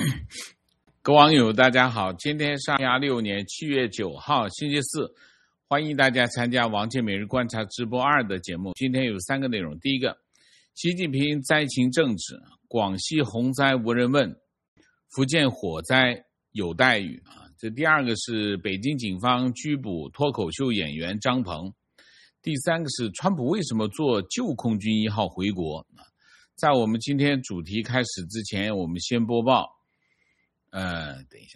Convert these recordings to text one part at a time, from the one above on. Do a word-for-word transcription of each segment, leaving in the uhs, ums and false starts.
各位网友大家好，今天是二零二六年七月九号星期四，欢迎大家参加王健每日观察直播二的节目。今天有三个内容，第一个，习近平灾情政治，广西洪灾无人问，福建火灾有待遇啊。这第二个是北京警方拘捕脱口秀演员张鹏，第三个是川普为什么坐旧空军一号回国。在我们今天主题开始之前，我们先播报呃，等一下，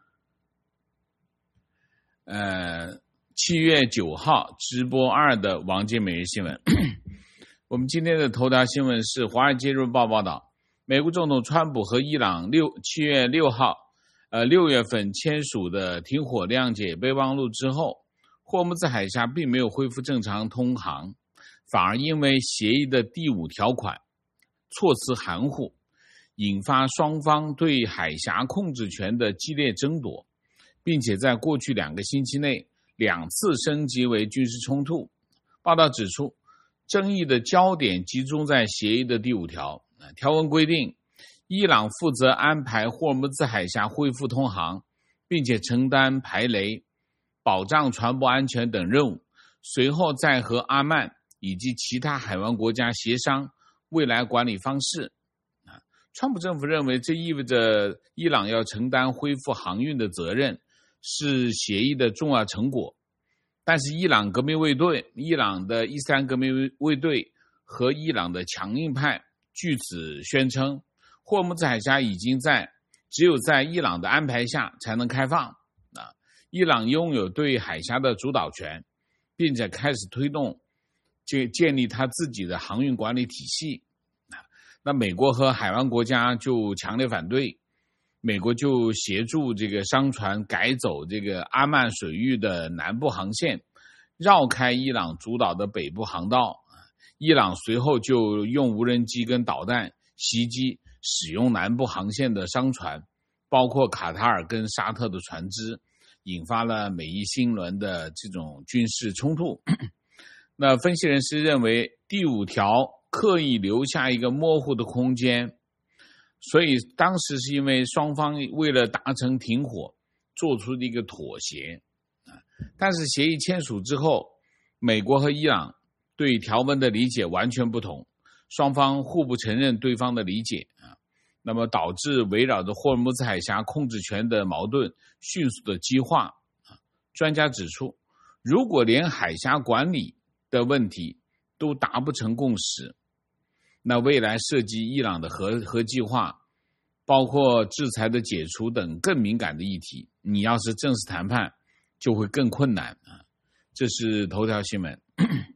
呃，七月九号直播二的王健每日新闻。我们今天的头条新闻是《华尔街日报》报道，美国总统川普和伊朗六七月六号，呃，六月份签署的停火谅解备忘录之后，霍姆兹海峡并没有恢复正常通航，反而因为协议的第五条款措辞含糊，引发双方对海峡控制权的激烈争夺，并且在过去两个星期内两次升级为军事冲突。报道指出，争议的焦点集中在协议的第五条，条文规定，伊朗负责安排霍尔木兹海峡恢复通航，并且承担排雷、保障船舶安全等任务，随后再和阿曼以及其他海湾国家协商未来管理方式。川普政府认为这意味着伊朗要承担恢复航运的责任，是协议的重要成果。但是伊朗革命卫队、伊朗的伊斯兰革命卫队和伊朗的强硬派据此宣称，霍尔木兹海峡已经在只有在伊朗的安排下才能开放。啊，伊朗拥有对海峡的主导权，并且开始推动建立他自己的航运管理体系。那美国和海湾国家就强烈反对，美国就协助这个商船改走这个阿曼水域的南部航线，绕开伊朗主导的北部航道。伊朗随后就用无人机跟导弹袭击使用南部航线的商船，包括卡塔尔跟沙特的船只，引发了美伊新轮的这种军事冲突。那分析人士认为，第五条刻意留下一个模糊的空间，所以当时是因为双方为了达成停火做出的一个妥协。但是协议签署之后，美国和伊朗对条文的理解完全不同，双方互不承认对方的理解，那么导致围绕着霍尔木兹海峡控制权的矛盾迅速的激化。专家指出，如果连海峡管理的问题都达不成共识，那未来涉及伊朗的核核计划，包括制裁的解除等更敏感的议题，你要是正式谈判就会更困难啊。这是头条新闻。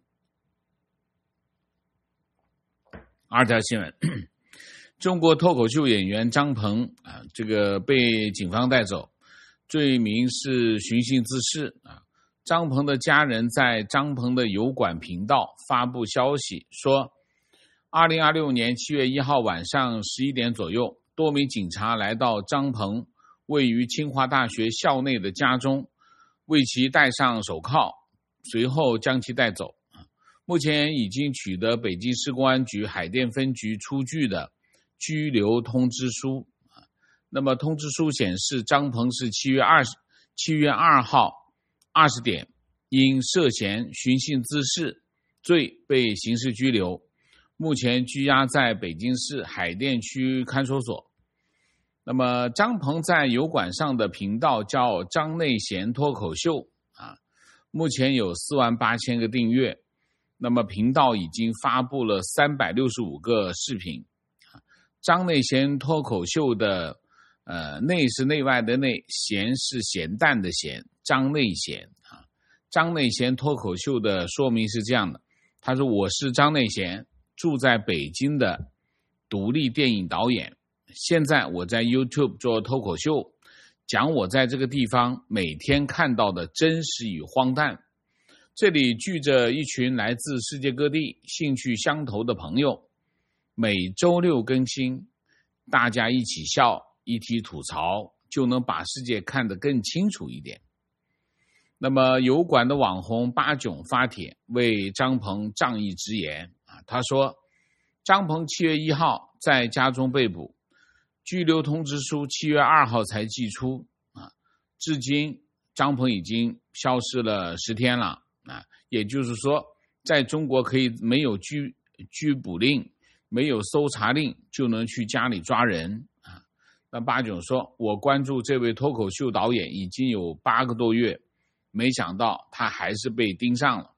二条新闻，中国脱口秀演员张鹏啊，这个被警方带走，罪名是寻衅滋事啊。张鹏的家人在张鹏的油管频道发布消息说，二零二六年七月一号晚上十一点左右，多名警察来到张鹏位于清华大学校内的家中，为其戴上手铐，随后将其带走。目前已经取得北京市公安局海淀分局出具的拘留通知书。那么通知书显示，张鹏是七月二七月二号二十点因涉嫌寻衅滋事罪被刑事拘留，目前拘押在北京市海淀区看守所。那么张鹏在油管上的频道叫张内贤脱口秀啊，目前有四万八千个订阅，那么频道已经发布了三百六十五个视频。张内贤脱口秀的呃，内是内外的内，咸是咸淡的咸，张内贤啊。张内贤脱口秀的说明是这样的，他说，我是张内贤，住在北京的独立电影导演，现在我在 YouTube 做脱口秀，讲我在这个地方每天看到的真实与荒诞。这里聚着一群来自世界各地兴趣相投的朋友，每周六更新，大家一起笑，一起吐槽，就能把世界看得更清楚一点。那么油管的网红八囧发帖为张鹏仗义直言啊，他说，张鹏七月一号在家中被捕， 拘留通知书七月二号才寄出啊，至今张鹏已经消失了十天了啊，也就是说，在中国可以没有拘拘捕令、没有搜查令就能去家里抓人啊。那八炯说，我关注这位脱口秀导演已经有八个多月，没想到他还是被盯上了。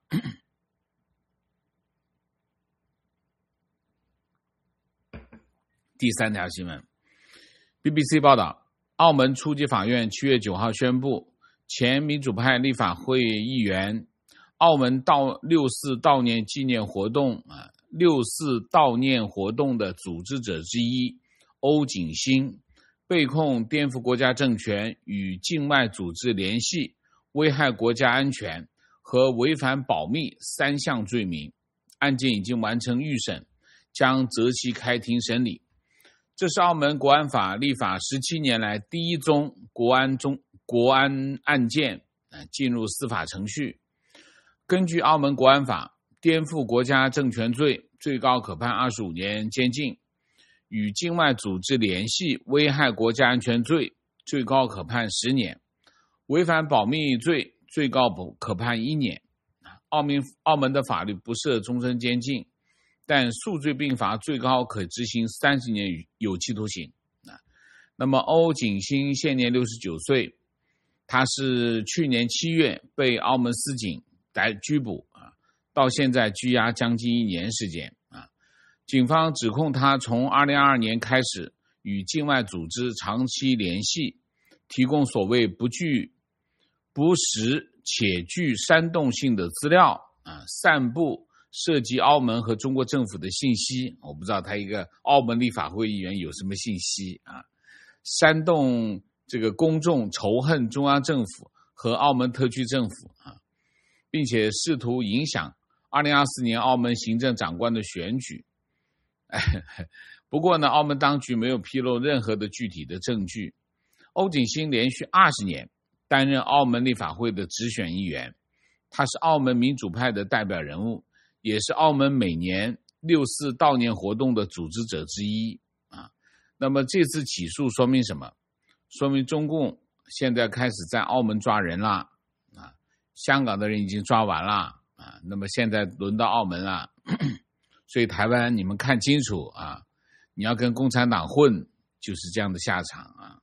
第三条新闻 ，B B C 报道，澳门初级法院七月九号宣布，前民主派立法会议员、澳门悼六四悼念纪念活动啊，六四悼念活动的组织者之一欧景星，被控颠覆国家政权、与境外组织联系、危害国家安全和违反保密三项罪名，案件已经完成预审，将择期开庭审理。这是澳门国安法立法十七年来第一宗国安中国安案件进入司法程序。根据澳门国安法，颠覆国家政权罪最高可判二十五年监禁，与境外组织联系、危害国家安全罪最高可判十年，违反保密罪最高可判一年。澳门澳门的法律不设终身监禁，但数罪并罚最高可执行三十年有期徒刑。那么欧景星现年六十九岁，他是去年七月被澳门司警逮拘捕，到现在拘押将近一年时间。警方指控他从二零二二年开始与境外组织长期联系，提供所谓不具不实且具煽动性的资料，散布涉及澳门和中国政府的信息。我不知道他一个澳门立法会议员有什么信息啊？煽动这个公众仇恨中央政府和澳门特区政府啊，并且试图影响二零二四年澳门行政长官的选举。不过呢，澳门当局没有披露任何的具体的证据。欧景星连续二十年担任澳门立法会的直选议员，他是澳门民主派的代表人物，也是澳门每年六四悼念活动的组织者之一啊。那么这次起诉说明什么？说明中共现在开始在澳门抓人了啊，香港的人已经抓完了啊，那么现在轮到澳门了。所以台湾你们看清楚啊，你要跟共产党混就是这样的下场啊。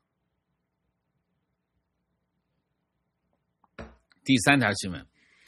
第三条新闻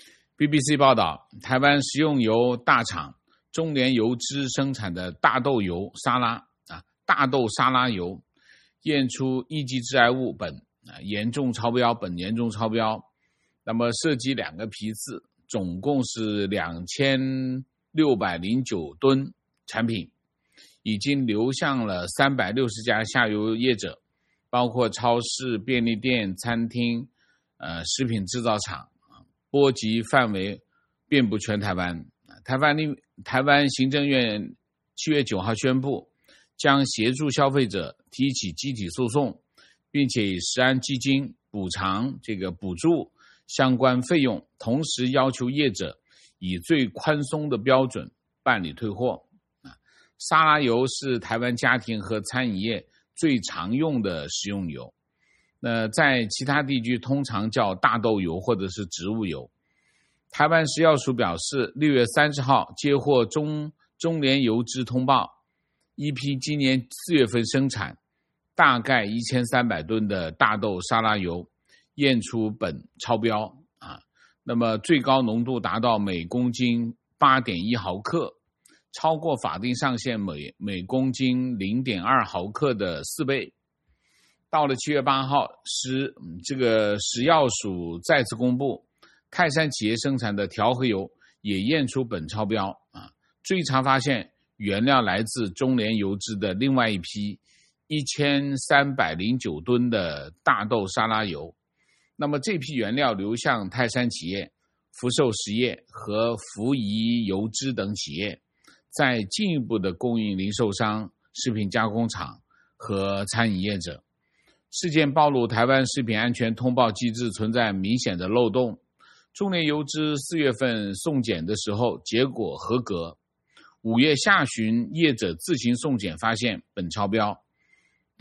B B C 报道，台湾食用油大厂中联油脂生产的大豆油沙拉啊，大豆沙拉油验出一级致癌物苯啊，严重超标，苯严重超标。那么涉及两个批次，总共是两千六百零九吨产品，已经流向了三百六十家下游业者，包括超市、便利店、餐厅、呃食品制造厂，波及范围遍布全台湾。台湾台湾行政院七月九号宣布，将协助消费者提起集体诉讼，并且以食安基金补偿这个补助相关费用，同时要求业者以最宽松的标准办理退货。沙拉油是台湾家庭和餐饮业最常用的食用油，那在其他地区通常叫大豆油或者是植物油。台湾食药署表示，六月三十号接获中中联油脂通报，一批今年四月份生产大概一千三百吨的大豆沙拉油验出苯超标啊，那么最高浓度达到每公斤 八点一毫克，超过法定上限每每公斤 零点二毫克的四倍。到了七月八号，食这个食药署再次公布，泰山企业生产的调和油也验出苯超标啊，追查发现原料来自中联油脂的另外一批一千三百零九吨的大豆沙拉油。那么这批原料流向泰山企业、福寿实业和福怡油脂等企业，再进一步的供应零售商、食品加工厂和餐饮业者。事件暴露台湾食品安全通报机制存在明显的漏洞。中联油脂四月份送检的时候结果合格，五月下旬业者自行送检发现苯超标，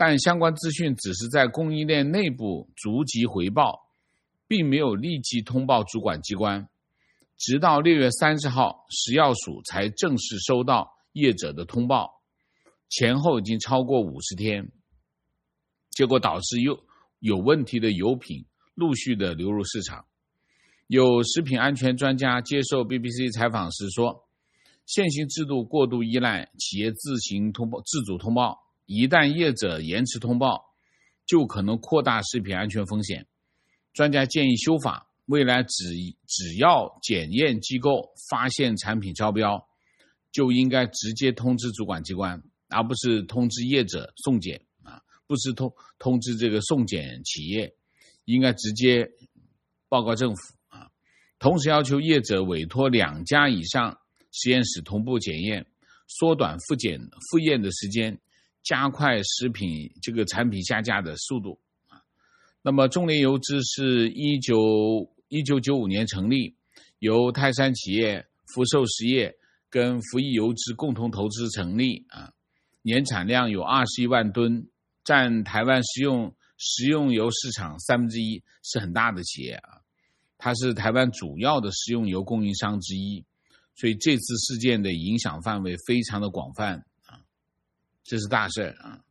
但相关资讯只是在供应链内部逐级回报，并没有立即通报主管机关。直到六月三十号，食药署才正式收到业者的通报，前后已经超过五十天，结果导致有有问题的油品陆续的流入市场。有食品安全专家接受 B B C 采访时说，现行制度过度依赖企业自行通报、自主通报，一旦业者延迟通报，就可能扩大食品安全风险。专家建议修法，未来只只要检验机构发现产品超标，就应该直接通知主管机关，而不是通知业者送检啊，不是通通知这个送检企业，应该直接报告政府啊。同时要求业者委托两家以上实验室同步检验，缩短复检复验的时间，加快食品这个产品下架的速度。那么中联油脂是一九九五年成立，由泰山企业、福寿实业跟福益油脂共同投资成立啊，年产量有二十一万吨，占台湾食用食用油市场三分之一，是很大的企业啊。它是台湾主要的食用油供应商之一，所以这次事件的影响范围非常的广泛啊，这是大事啊。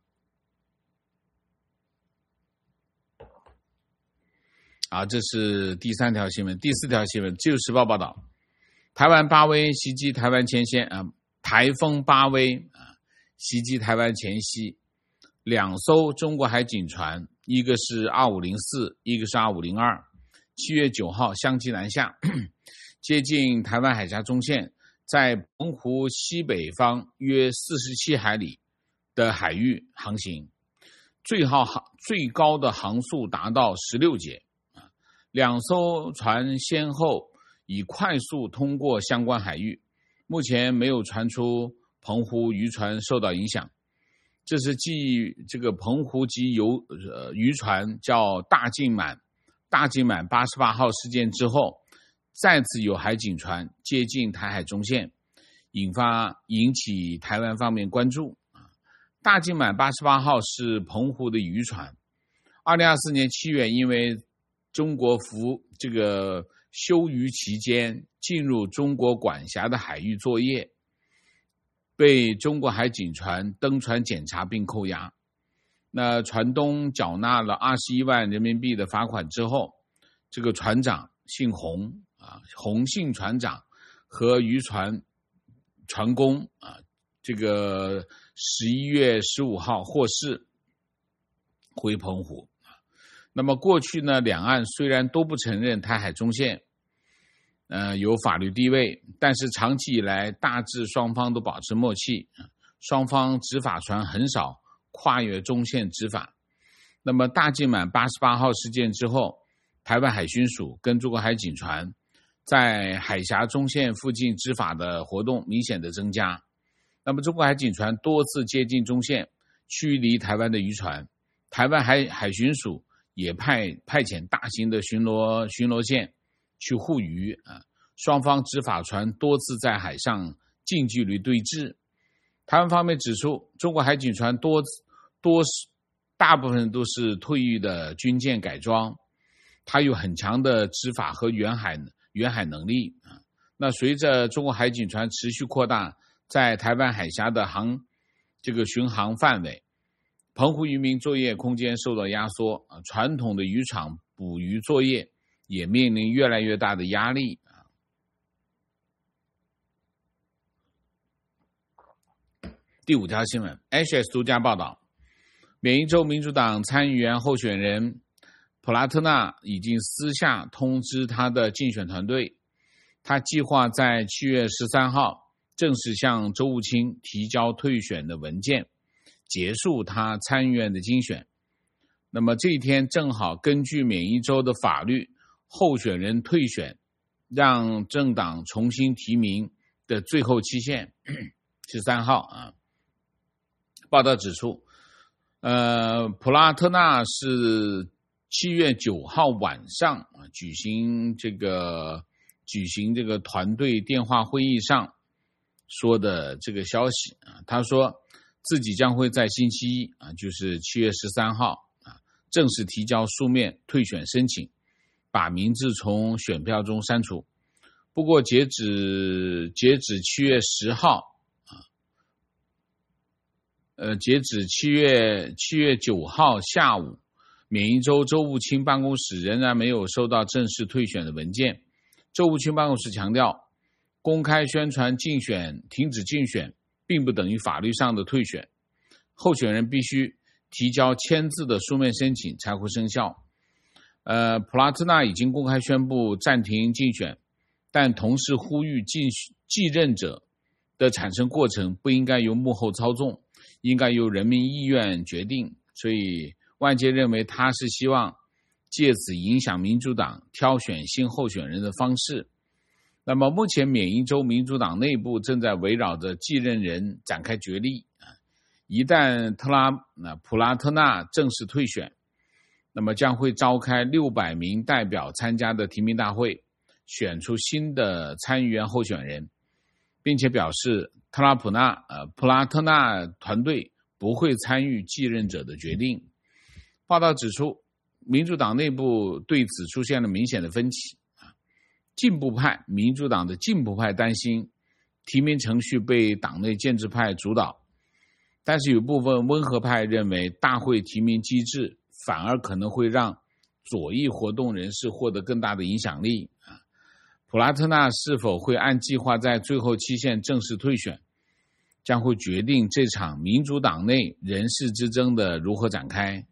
啊，这是第三条新闻。第四条新闻，自由时报报道，台湾八威袭击台湾前线啊，台风八威啊袭击台湾前夕，两艘中国海警船，一个是二五零四，一个是二五零二，七月九号相继南下，接近台湾海峡中线，在澎湖西北方约四十七海里的海域航行，最好航最高的航速达到十六节。两艘船先后已快速通过相关海域，目前没有传出澎湖渔船受到影响。这是继这个澎湖籍游呃渔船叫大金满大金满八十八号事件之后，再次有海警船接近台海中线，引发引起台湾方面关注。大金满八十八号是澎湖的渔船，二零二四年七月因为中国服这个休渔期间进入中国管辖的海域作业，被中国海警船登船检查并扣押。那船东缴纳了二十一万人民币的罚款之后，这个船长姓洪啊，洪姓船长和渔船船工啊，这个十一月十五号获释回澎湖。那么过去呢，两岸虽然都不承认台海中线呃有法律地位，但是长期以来大致双方都保持默契，双方执法船很少跨越中线执法。那么大金满八十八号事件之后，台湾海巡署跟中国海警船在海峡中线附近执法的活动明显的增加。那么中国海警船多次接近中线，驱离台湾的渔船，台湾海海巡署也派派遣大型的巡逻巡逻舰去护渔啊，双方执法船多次在海上近距离对峙。台湾方面指出，中国海警船多多大部分都是退役的军舰改装，它有很强的执法和远海远海能力啊。那随着中国海警船持续扩大在台湾海峡的航这个巡航范围，澎湖渔民作业空间受到压缩，传统的渔场捕鱼作业也面临越来越大的压力。第五条新闻 ，H S 独家报道，缅因州民主党参议员候选人普拉特纳已经私下通知他的竞选团队，他计划在七月十三号正式向州务卿提交退选的文件，结束他参议院的竞选。那么这一天正好根据缅因州的法律，候选人退选让政党重新提名的最后期限十三号啊。报道指出，呃，普拉特纳是七月九号晚上啊举行这个举行这个团队电话会议上说的这个消息啊。他说， 自己将会在星期一啊，就是七月十三号啊，正式提交书面退选申请，把名字从选票中删除。不过截止截止七月十号啊，呃，截止七月七月九号下午，缅因州州务卿办公室仍然没有收到正式退选的文件。州务卿办公室强调，公开宣传竞选停止竞选并不等于法律上的退选，候选人必须提交签字的书面申请才会生效。呃，普拉特纳已经公开宣布暂停竞选，但同时呼吁继继任者的产生过程不应该由幕后操纵，应该由人民意愿决定。所以外界认为他是希望借此影响民主党挑选新候选人的方式。那么目前缅因州民主党内部正在围绕着继任人展开角力，一旦特拉普拉特纳正式退选，那么将会召开六百名代表参加的提名大会，选出新的参议员候选人，并且表示特拉普纳呃普拉特纳团队不会参与继任者的决定。报道指出，民主党内部对此出现了明显的分歧。进步派民主党的进步派担心提名程序被党内建制派主导，但是有部分温和派认为大会提名机制反而可能会让左翼活动人士获得更大的影响力。普拉特纳是否会按计划在最后期限正式退选，将会决定这场民主党内人事之争的如何展开。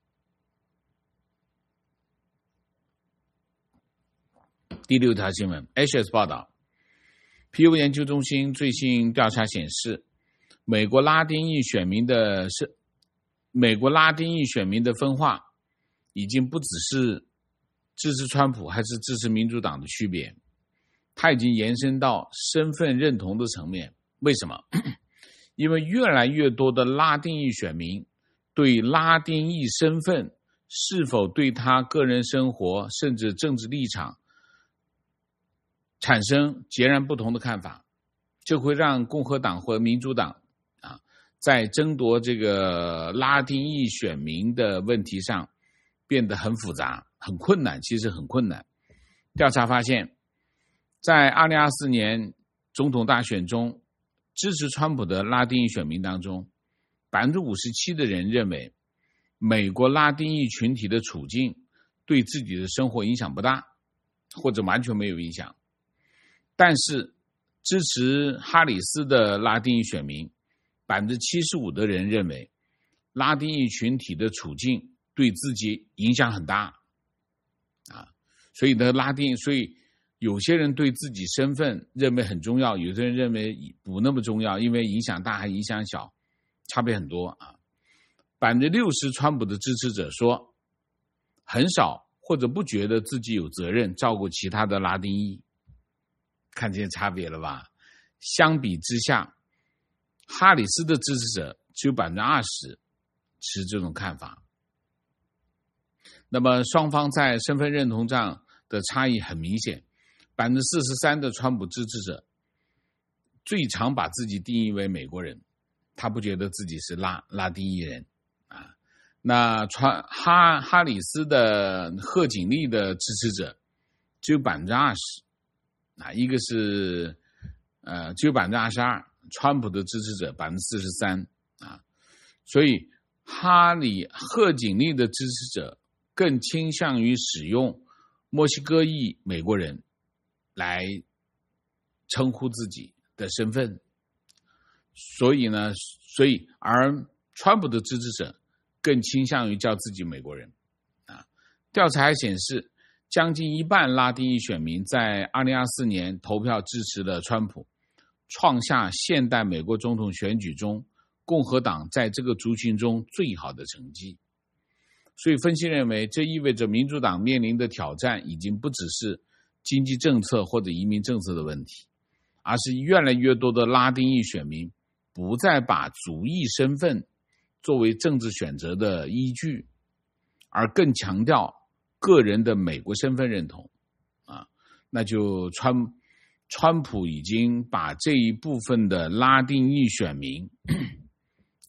第六条新闻 H S 报道，皮尤研究中心最新调查显示，美国拉丁裔选民的是美国拉丁裔选民的分化已经不只是支持川普还是支持民主党的区别，它已经延伸到身份认同的层面。为什么？因为越来越多的拉丁裔选民对拉丁裔身份是否对他个人生活甚至政治立场产生截然不同的看法，这会让共和党或民主党啊，在争夺这个拉丁裔选民的问题上变得很复杂、很困难，其实很困难。调查发现，在二零二四年总统大选中，支持川普的拉丁裔选民当中， 百分之五十七 的人认为美国拉丁裔群体的处境对自己的生活影响不大，或者完全没有影响。但是支持哈里斯的拉丁裔选民 百分之七十五 的人认为拉丁裔群体的处境对自己影响很大啊，所以呢，拉丁，所以有些人对自己身份认为很重要，有些人认为不那么重要，因为影响大还影响小，差别很多啊。 百分之六十 川普的支持者说很少或者不觉得自己有责任照顾其他的拉丁裔，看见差别了吧？相比之下，哈里斯的支持者只有 百分之二十 持这种看法。那么双方在身份认同上的差异很明显， 百分之四十三 的川普支持者最常把自己定义为美国人，他不觉得自己是拉拉丁裔人啊。那川哈哈里斯的贺锦丽的支持者只有 百分之二十。啊，一个是呃只有 百分之二十二， 川普的支持者 百分之四十三 啊，所以哈里贺锦丽的支持者更倾向于使用墨西哥裔美国人来称呼自己的身份，所以呢，所以而川普的支持者更倾向于叫自己美国人啊。调查还显示，将近一半拉丁裔选民在二零二四年投票支持了川普，创下现代美国总统选举中共和党在这个族群中最好的成绩。所以分析认为，这意味着民主党面临的挑战已经不只是经济政策或者移民政策的问题，而是越来越多的拉丁裔选民不再把族裔身份作为政治选择的依据，而更强调个人的美国身份认同啊，那就川川普已经把这一部分的拉丁裔选民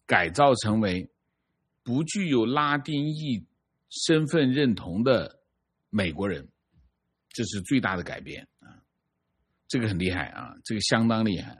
改造成为不具有拉丁裔身份认同的美国人，这是最大的改变啊！这个很厉害啊，这个相当厉害。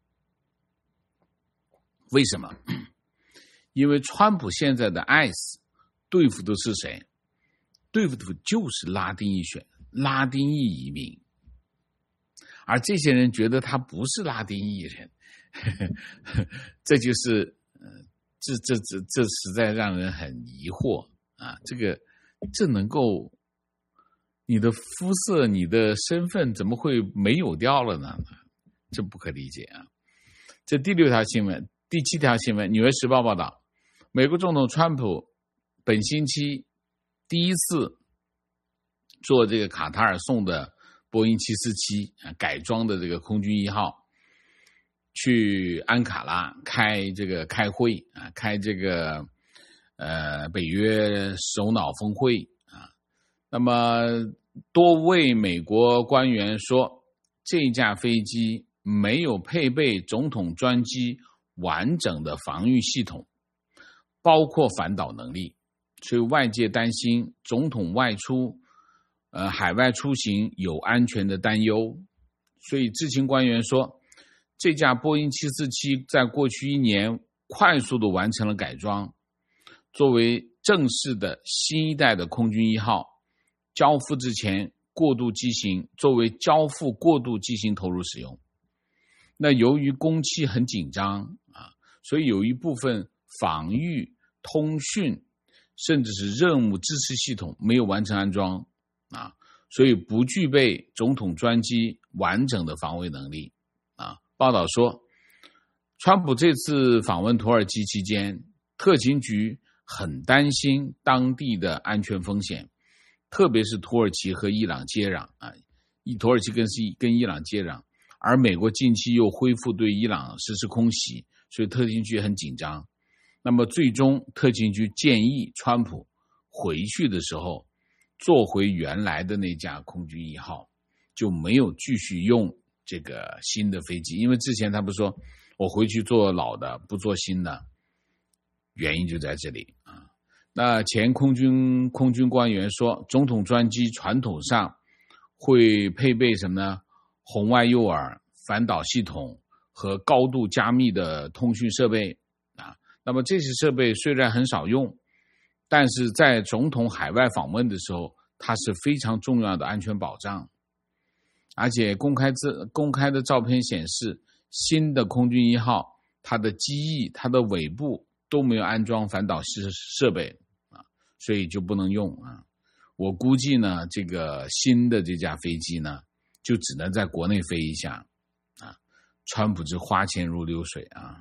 为什么？因为川普现在的 I C E 对付的是谁？对付的就是拉丁裔选拉丁裔移民，而这些人觉得他不是拉丁裔人，呵呵，这就是呃，这这这这实在让人很疑惑啊！这个这能够，你的肤色、你的身份怎么会没有掉了呢？这不可理解啊！这第六条新闻，第七条新闻，《纽约时报》报道，美国总统川普本星期第一次坐这个卡塔尔送的波音七四七改装的这个空军一号去安卡拉开这个开会啊，开这个呃北约首脑峰会啊。那么多位美国官员说，这架飞机没有配备总统专机完整的防御系统，包括反导能力，所以外界担心总统外出呃，海外出行有安全的担忧。所以知情官员说，这架波音七四七在过去一年快速的完成了改装，作为正式的新一代的空军一号，交付之前过渡机型作为交付过渡机型投入使用。那由于工期很紧张啊，所以有一部分防御、通讯甚至是任务支持系统没有完成安装啊，所以不具备总统专机完整的防卫能力啊。报道说，川普这次访问土耳其期间，特勤局很担心当地的安全风险，特别是土耳其和伊朗接壤啊，土耳其跟是跟伊朗接壤，而美国近期又恢复对伊朗实施空袭，所以特勤局很紧张。那么最终特勤局建议川普回去的时候坐回原来的那架空军一号，就没有继续用这个新的飞机，因为之前他不是说我回去做老的不做新的，原因就在这里啊。那前空军空军官员说，总统专机传统上会配备什么呢？红外诱饵、反导系统和高度加密的通讯设备啊。那么这些设备虽然很少用，但是在总统海外访问的时候，它是非常重要的安全保障。而且公开自公开的照片显示，新的空军一号它的机翼、它的尾部都没有安装反导设备啊，所以就不能用啊。我估计呢，这个新的这架飞机呢，就只能在国内飞一下啊。川普这花钱如流水啊。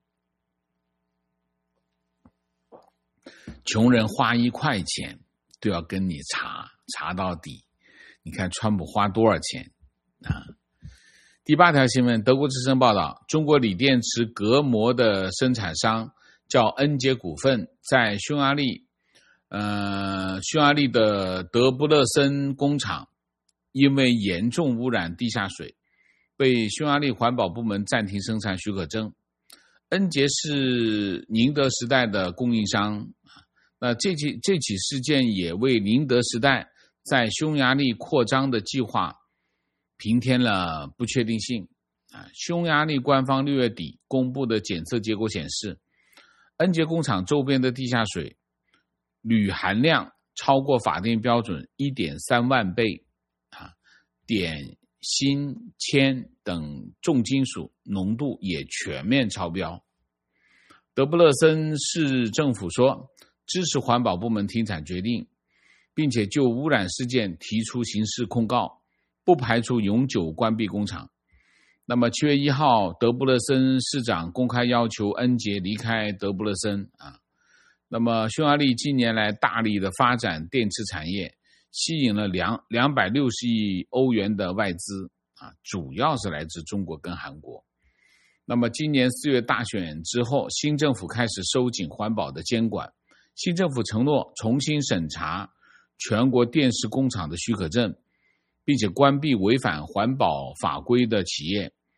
穷人花一块钱都要跟你查查到底，你看川普花多少钱啊？第八条新闻，德国之声报道，中国锂电池隔膜的生产商叫恩捷股份，在匈牙利呃，匈牙利的德布勒森工厂因为严重污染地下水，被匈牙利环保部门暂停生产许可证。恩捷是宁德时代的供应商，那这起这起事件也为宁德时代在匈牙利扩张的计划平添了不确定性。啊，匈牙利官方六月底公布的检测结果显示，恩捷工厂周边的地下水铝含量超过法定标准 一点三万倍，啊，碘、锌、铅等重金属浓度也全面超标。德布勒森市政府说，支持环保部门停产决定，并且就污染事件提出刑事控告，不排除永久关闭工厂。那么七月一号，德布勒森市长公开要求恩捷离开德布勒森啊。那么匈牙利近年来大力的发展电池产业，吸引了两两百六十亿欧元的外资啊，主要是来自中国跟韩国。那么今年四月大选之后，新政府开始收紧环保的监管。新政府承诺重新审查全国电池工厂的许可证，并且关闭违反环保法规的企业，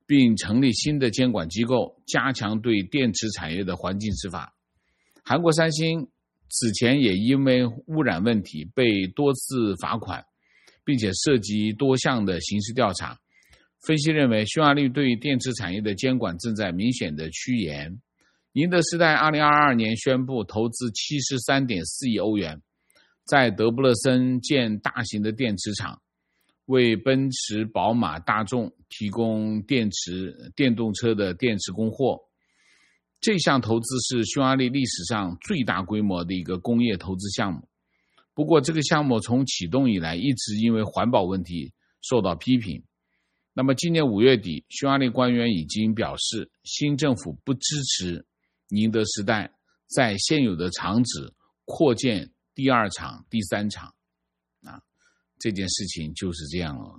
并成立新的监管机构，加强对电池产业的环境执法。韩国三星此前也因为污染问题被多次罚款，并且涉及多项的刑事调查。分析认为，匈牙利对电池产业的监管正在明显的趋严。宁德时代二零二二年宣布投资 七十三点四亿欧元，在德布勒森建大型的电池厂，为奔驰、宝马、大众提供电池电动车的电池供货。这项投资是匈牙利历史上最大规模的一个工业投资项目。不过这个项目从启动以来一直因为环保问题受到批评。那么今年五月底，匈牙利官员已经表示，新政府不支持宁德时代在现有的厂址扩建第二厂、第三厂。啊，这件事情就是这样了。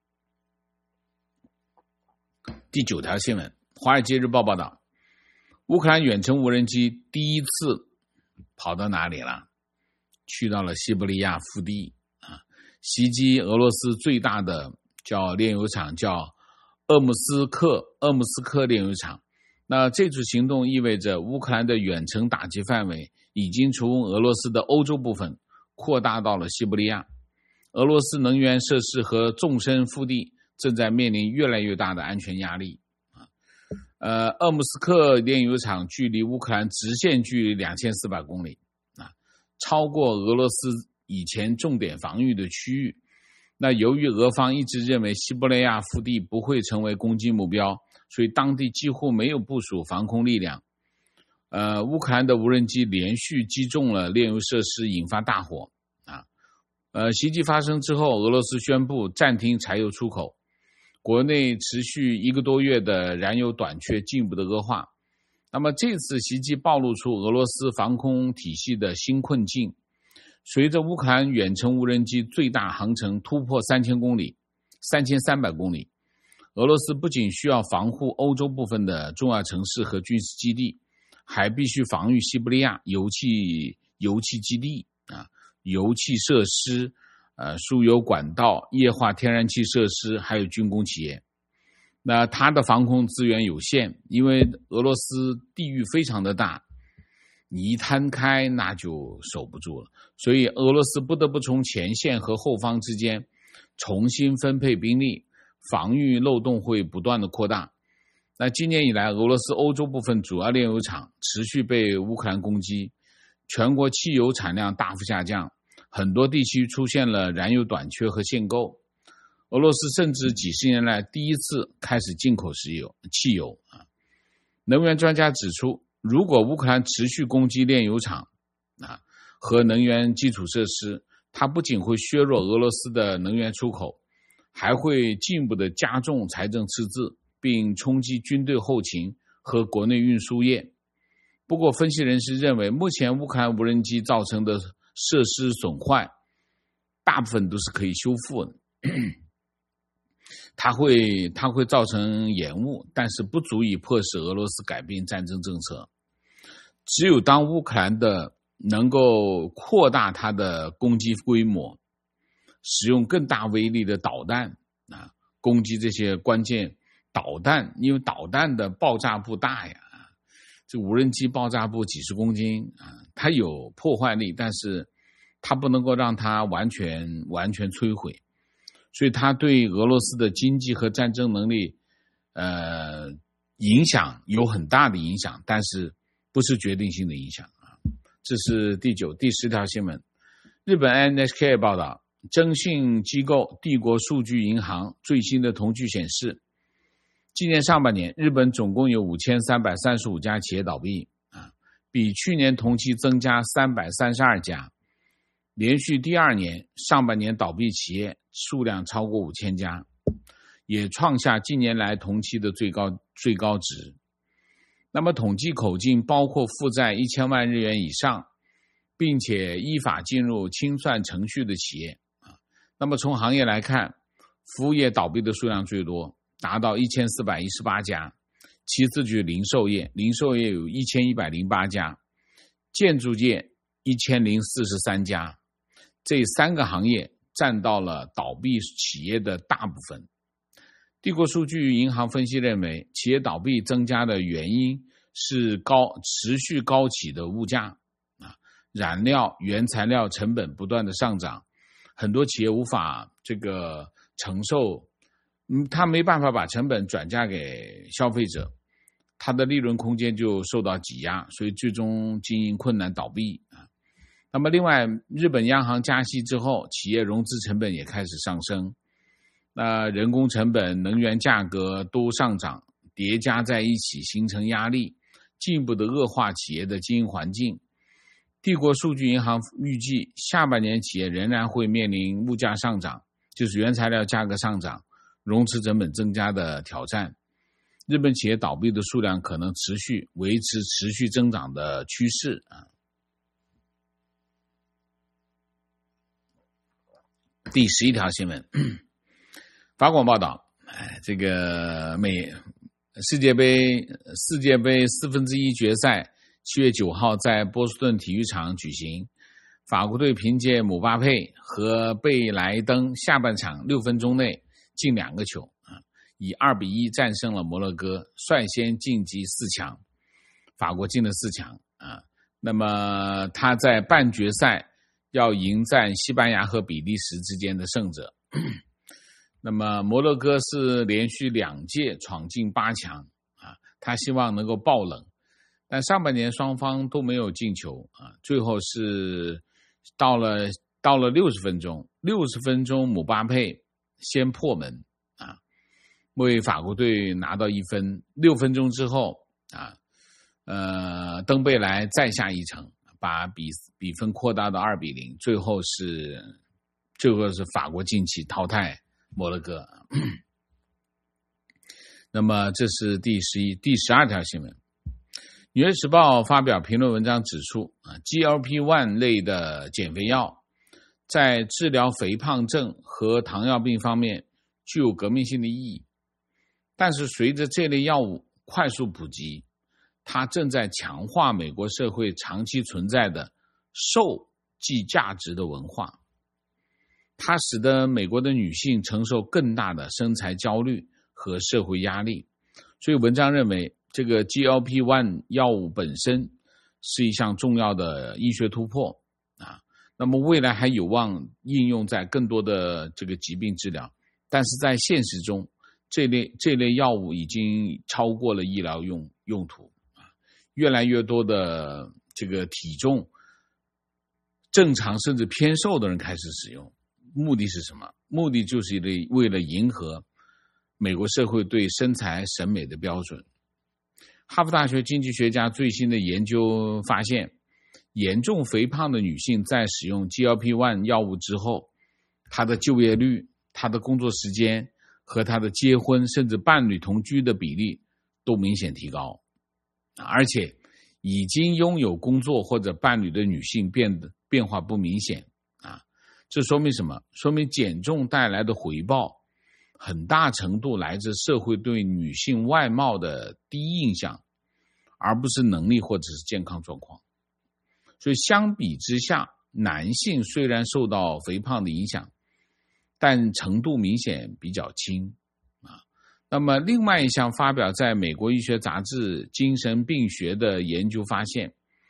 第九条新闻，《华尔街日报》报道，乌克兰远程无人机第一次跑到哪里了？去到了西伯利亚腹地啊，袭击俄罗斯最大的叫炼油厂，叫鄂姆斯克鄂姆斯克炼油厂。那这组行动意味着乌克兰的远程打击范围已经从俄罗斯的欧洲部分扩大到了西伯利亚。俄罗斯能源设施和纵深腹地正在面临越来越大的安全压力。呃，鄂姆斯克炼油厂距离乌克兰直线距离两千四百公里，啊，超过俄罗斯以前重点防御的区域。那由于俄方一直认为西伯利亚腹地不会成为攻击目标，所以当地几乎没有部署防空力量。呃，乌克兰的无人机连续击中了炼油设施，引发大火。啊，呃，袭击发生之后，俄罗斯宣布暂停柴油出口。国内持续一个多月的燃油短缺进一步的恶化。那么这次袭击暴露出俄罗斯防空体系的新困境。随着乌克兰远程无人机最大航程突破三千公里、三千三百公里，俄罗斯不仅需要防护欧洲部分的重要城市和军事基地，还必须防御西伯利亚油气油气基地啊、油气设施、呃输油管道、液化天然气设施，还有军工企业。那它的防空资源有限，因为俄罗斯地域非常的大，你一摊开那就守不住了，所以俄罗斯不得不从前线和后方之间重新分配兵力，防御漏洞会不断的扩大。那今年以来，俄罗斯欧洲部分主要炼油厂持续被乌克兰攻击，全国汽油产量大幅下降，很多地区出现了燃油短缺和限购。俄罗斯甚至几十年来第一次开始进口石油、汽油啊。能源专家指出，如果乌克兰持续攻击炼油厂啊和能源基础设施，它不仅会削弱俄罗斯的能源出口，还会进一步的加重财政赤字，并冲击军队后勤和国内运输业。不过，分析人士认为，目前乌克兰无人机造成的设施损坏，大部分都是可以修复的。它会它会造成延误，但是不足以迫使俄罗斯改变战争政策。只有当乌克兰的能够扩大它的攻击规模，使用更大威力的导弹啊，攻击这些关键导弹，因为导弹的爆炸部大呀，这无人机爆炸部几十公斤啊，它有破坏力，但是它不能够让它完全完全摧毁。所以它对俄罗斯的经济和战争能力呃影响有很大的影响，但是不是决定性的影响啊。这是第九第十条新闻。日本 N H K 报道，征信机构帝国数据银行最新的统计显示，今年上半年日本总共有五千三百三十五家企业倒闭啊，比去年同期增加三百三十二家，连续第二年上半年倒闭企业数量超过五千家，也创下近年来同期的最高最高值。那么统计口径包括负债一千万日元以上，并且依法进入清算程序的企业。那么从行业来看，服务业倒闭的数量最多，达到一千四百一十八家，其次就是零售业，零售业有一千一百零八家，建筑业一千零四十三家。这三个行业占到了倒闭企业的大部分。 帝国数据银行分析认为，企业倒闭增加的原因是高持续高企的物价啊，燃料、原材料成本不断的上涨，很多企业无法这个承受，嗯，他没办法把成本转嫁给消费者，他的利润空间就受到挤压，所以最终经营困难倒闭啊。那么另外，日本央行加息之后，企业融资成本也开始上升，那人工成本、能源价格都上涨，叠加在一起形成压力，进一步的恶化企业的经营环境。帝国数据银行预计，下半年企业仍然会面临物价上涨，就是原材料价格上涨、融资成本增加的挑战。日本企业倒闭的数量可能持续维持持续增长的趋势啊。第十一条新闻，法广报道，这个美世界杯世界杯四分之一决赛七月九号在波士顿体育场举行，法国队凭借姆巴佩和贝莱登下半场六分钟内进两个球啊，以二比一战胜了摩洛哥，率先晋级四强。法国进了四强啊，那么他在半决赛要迎战西班牙和比利时之间的胜者。那么摩洛哥是连续两届闯进八强啊，他希望能够爆冷，但上半年双方都没有进球啊，最后是到了到了六十分钟，六十分钟姆巴佩先破门啊，为法国队拿到一分。六分钟之后啊，呃，登贝莱再下一城，把比比分扩大到二比零，最后是最后是法国晋级淘汰摩洛哥。那么这是第十一、第十二条新闻。纽约时报发表评论文章指出啊 ，G L P 一 类的减肥药在治疗肥胖症和糖尿病方面具有革命性的意义，但是随着这类药物快速普及，它正在强化美国社会长期存在的瘦即价值的文化，它使得美国的女性承受更大的身材焦虑和社会压力。所以文章认为，这个 G L P 一 药物本身是一项重要的医学突破啊，那么未来还有望应用在更多的这个疾病治疗，但是在现实中，这类这类药物已经超过了医疗用用途啊，越来越多的这个体重正常甚至偏瘦的人开始使用，目的是什么？目的就是为了迎合美国社会对身材审美的标准。哈佛大学经济学家最新的研究发现，严重肥胖的女性在使用 G L P 一 药物之后，她的就业率、她的工作时间和她的结婚甚至伴侣同居的比例都明显提高。而且已经拥有工作或者伴侣的女性变得变化不明显啊，这说明什么？说明减重带来的回报很大程度来自社会对女性外貌的第一印象，而不是能力或者是健康状况。所以相比之下，男性虽然受到肥胖的影响，但程度明显比较轻啊。那么另外一项发表在美国医学杂志精神病学的研究发现，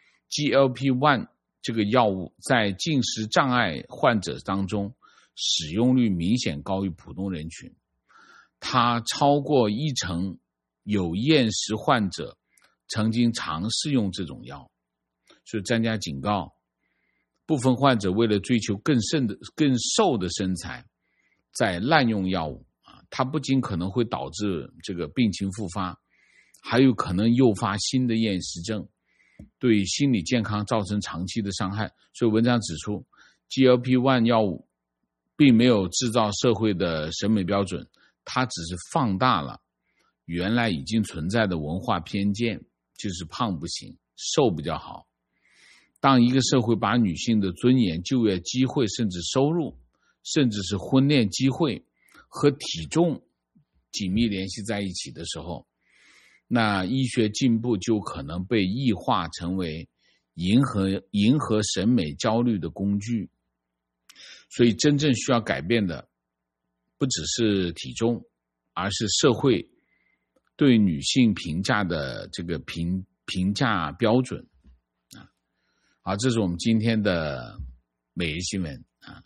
G L P 一 这个药物在进食障碍患者当中使用率明显高于普通人群，它超过一成有厌食患者曾经尝试用这种药。所以专家警告，部分患者为了追求更甚的更瘦的身材，在滥用药物啊，它不仅可能会导致这个病情复发，还有可能诱发新的厌食症，对心理健康造成长期的伤害。所以文章指出， G L P 一 药物并没有制造社会的审美标准，它只是放大了原来已经存在的文化偏见，就是胖不行，瘦比较好。当一个社会把女性的尊严、就业机会甚至收入甚至是婚恋机会和体重紧密联系在一起的时候，那医学进步就可能被异化成为迎合迎合审美焦虑的工具。所以真正需要改变的不只是体重， 而是社会对女性评价的这个评评价标准啊。好，这是我们今天的每日新闻啊。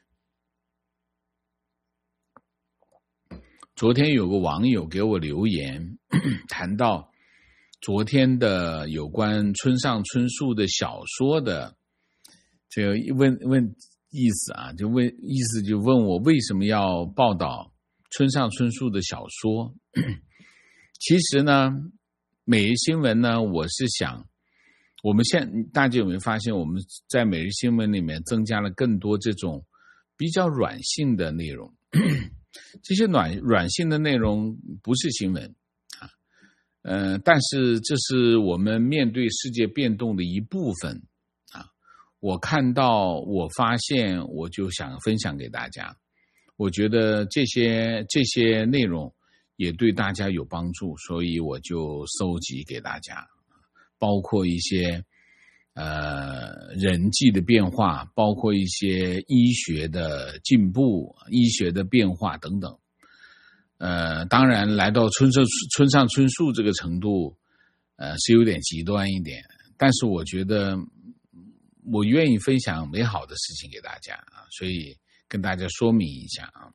昨天有个网友给我留言，谈到昨天的有关村上春树的小说的这个问问意思啊，就问意思就问我为什么要报道村上春树的小说。其实呢，每日新闻呢，我是想，我们现大家有没有发现，我们在每日新闻里面增加了更多这种比较软性的内容。这些软软性的内容不是新闻啊，呃，但是这是我们面对世界变动的一部分啊。我看到，我发现，我就想分享给大家。我觉得这些这些内容也对大家有帮助，所以我就收集给大家，包括一些呃人际的变化，包括一些医学的进步、医学的变化等等。呃，当然来到村上村上春树这个程度，呃是有点极端一点，但是我觉得我愿意分享美好的事情给大家啊，所以跟大家说明一下啊。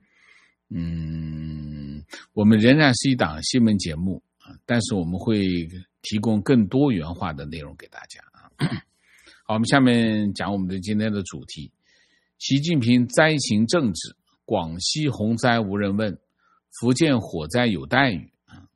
嗯，我们仍然是一档新闻节目啊，但是我们会提供更多元化的内容给大家啊。好，我们下面讲我们的今天的主题：习近平灾情政治，广西洪灾无人问，福建火灾有待遇啊。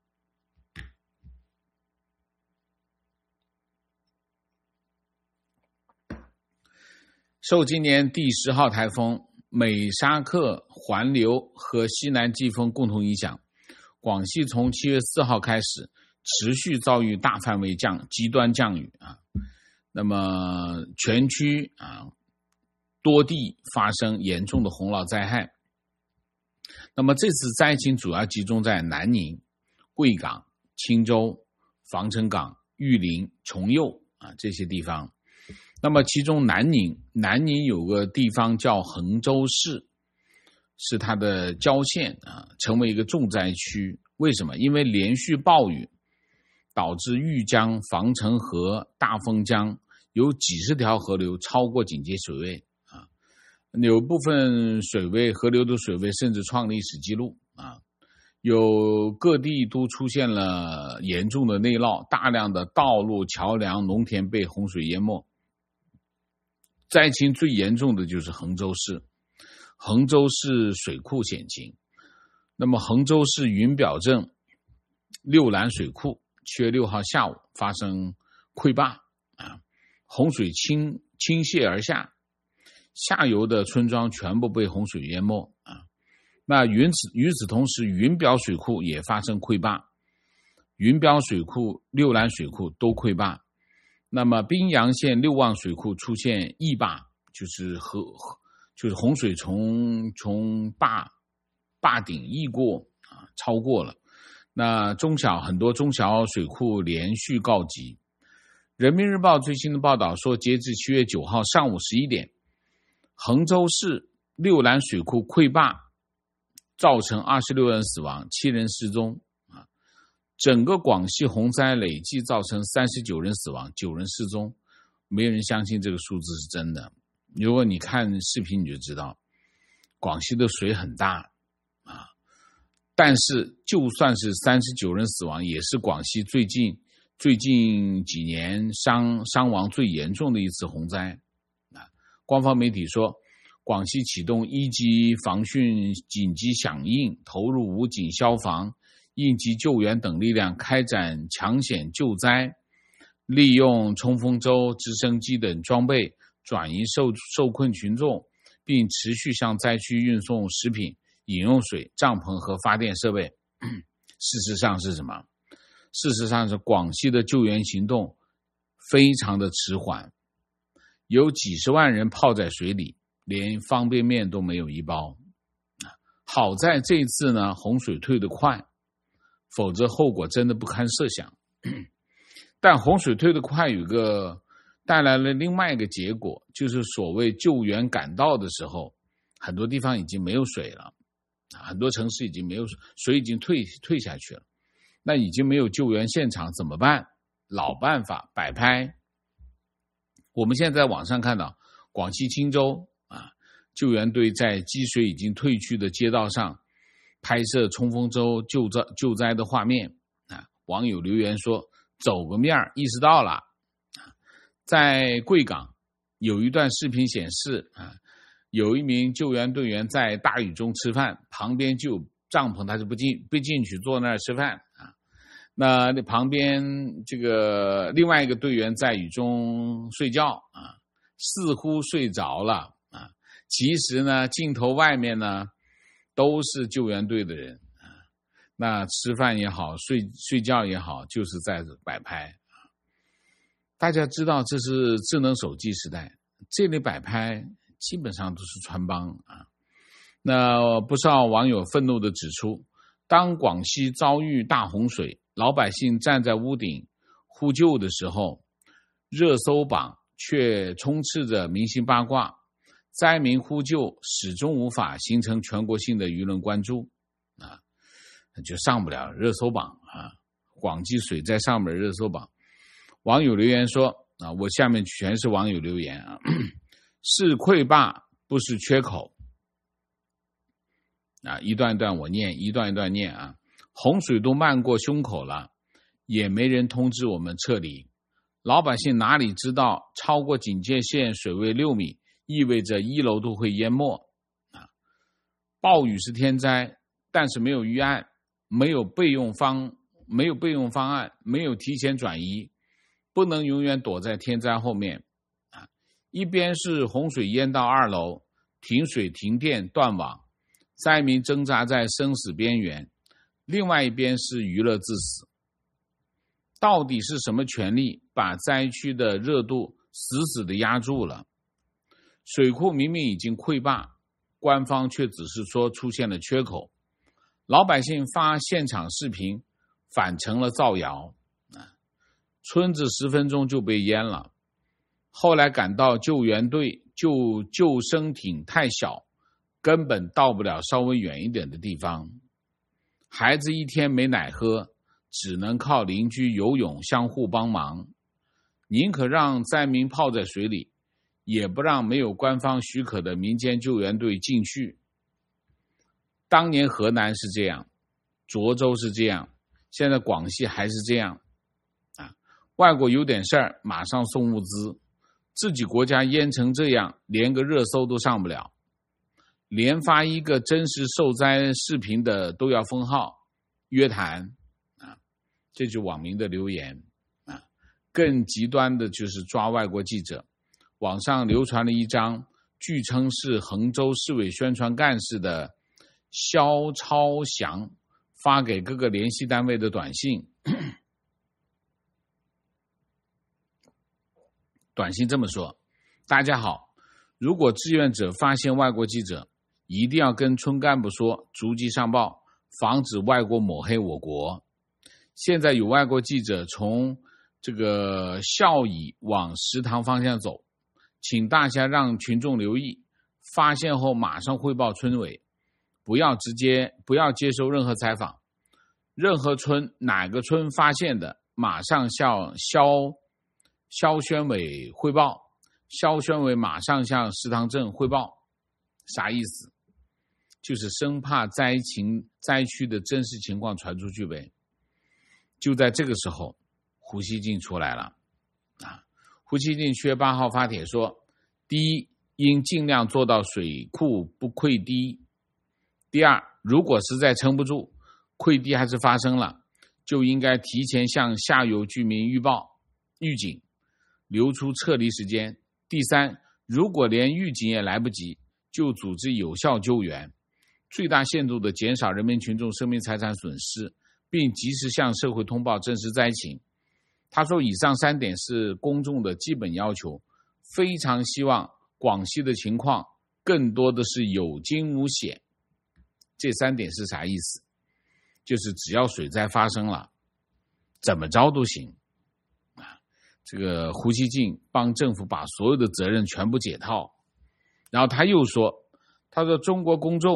受今年第十号台风美沙克环流和西南季风共同影响，广西从七月四号开始持续遭遇大范围降极端降雨啊。那么全区啊多地发生严重的洪涝灾害。那么这次灾情主要集中在南宁、贵港、钦州、防城港、玉林、崇右啊这些地方。那么其中南宁，南宁有个地方叫衡州市，是它的郊县啊，成为一个重灾区。为什么？因为连续暴雨导致玉江、防城河、大丰江有几十条河流超过警戒水位啊，有部分水位河流的水位甚至创历史记录啊。有各地都出现了严重的内涝，大量的道路、桥梁、农田被洪水淹没。灾情最严重的就是衡州市，衡州市水库险情。那么衡州市云表镇六兰水库七月六号下午发生溃坝啊，洪水倾倾泻而下，下游的村庄全部被洪水淹没啊。那与此与此同时，云表水库也发生溃坝，云表水库、六兰水库都溃坝。那么宾阳县六望水库出现溢坝，就是河就是洪水从从坝坝顶溢过啊，超过了。那中小很多中小水库连续告急。人民日报最新的报道说，截至七月九号上午十一点，衡州市六兰水库溃坝，造成二十六人死亡，七人失踪。整个广西洪灾累计造成三十九人死亡，九人失踪，没人相信这个数字是真的。如果你看视频你就知道，广西的水很大啊，但是就算是三十九人死亡，也是广西最近最近几年伤伤亡最严重的一次洪灾啊。官方媒体说，广西启动一级防汛紧急响应，投入武警、消防、应急救援等力量开展抢险救灾，利用冲锋舟、直升机等装备转移受受困群众，并持续向灾区运送食品、饮用水、帐篷和发电设备。事实上是什么？事实上是广西的救援行动非常的迟缓，有几十万人泡在水里，连方便面都没有一包。好在这一次呢，洪水退得快，否则后果真的不堪设想。但洪水退得快有个带来了另外一个结果，就是所谓救援赶到的时候，很多地方已经没有水了很多城市已经没有水，已经退退下去了，那已经没有救援现场怎么办？老办法，摆拍。我们现在在网上看到广西钦州啊，救援队在积水已经退去的街道上拍摄冲锋舟救灾救灾的画面啊，网友留言说走个面意识到了。在贵港有一段视频显示啊，有一名救援队员在大雨中吃饭，旁边就有帐篷，他就不进不进去，坐那儿吃饭啊。那那旁边这个另外一个队员在雨中睡觉啊，似乎睡着了啊。其实呢，镜头外面呢都是救援队的人啊。那吃饭也好，睡睡觉也好，就是在摆拍。大家知道这是智能手机时代，这类摆拍基本上都是穿帮啊。那不少网友愤怒地指出，当广西遭遇大洪水，老百姓站在屋顶呼救的时候，热搜榜却充斥着明星八卦，灾民呼救始终无法形成全国性的舆论关注啊，就上不了热搜榜啊。广济水灾上不了热搜榜。网友留言说啊，我下面全是网友留言啊，是溃坝不是缺口啊，一段一段我念，一段一段念啊。洪水都漫过胸口了，也没人通知我们撤离。老百姓哪里知道超过警戒线水位六米，意味着一楼都会淹没啊。暴雨是天灾，但是没有预案，没有备用方，没有备用方案，没有提前转移。不能永远躲在天灾后面啊！一边是洪水淹到二楼，停水停电断网，灾民挣扎在生死边缘；另外一边是娱乐至死。到底是什么权力把灾区的热度死死地压住了？水库明明已经溃坝，官方却只是说出现了缺口，老百姓发现场视频反成了造谣。村子十分钟就被淹了，后来赶到救援队，救救生艇太小，根本到不了稍微远一点的地方。孩子一天没奶喝，只能靠邻居游泳相互帮忙，宁可让灾民泡在水里，也不让没有官方许可的民间救援队进去。当年河南是这样，涿州是这样，现在广西还是这样。外国有点事儿，马上送物资，自己国家淹成这样，连个热搜都上不了，连发一个真实受灾视频的都要封号约谈啊，这就是网民的留言啊。更极端的就是抓外国记者，网上流传了一张据称是衡州市委宣传干事的肖超祥发给各个联系单位的短信。短信这么说：大家好，如果志愿者发现外国记者，一定要跟村干部说，逐级上报，防止外国抹黑我国。现在有外国记者从这个孝义往食堂方向走，请大家让群众留意，发现后马上汇报村委，不要直接不要接受任何采访。任何村哪个村发现的，马上向肖肖宣委汇报，肖宣委马上向食堂镇汇报。啥意思？就是生怕灾情灾区的真实情况传出去呗。就在这个时候，胡锡进出来了啊！胡锡进七月八号发帖说：第一，应尽量做到水库不溃堤；第二，如果实在撑不住，溃堤还是发生了，就应该提前向下游居民预报预警，留出撤离时间。第三，如果连预警也来不及，就组织有效救援，最大限度地减少人民群众生命财产损失，并及时向社会通报真实灾情。他说以上三点是公众的基本要求，非常希望广西的情况更多的是有惊无险。这三点是啥意思？就是只要水灾发生了，怎么着都行。这个胡锡进帮政府把所有的责任全部解套。然后他又说，他说中国公众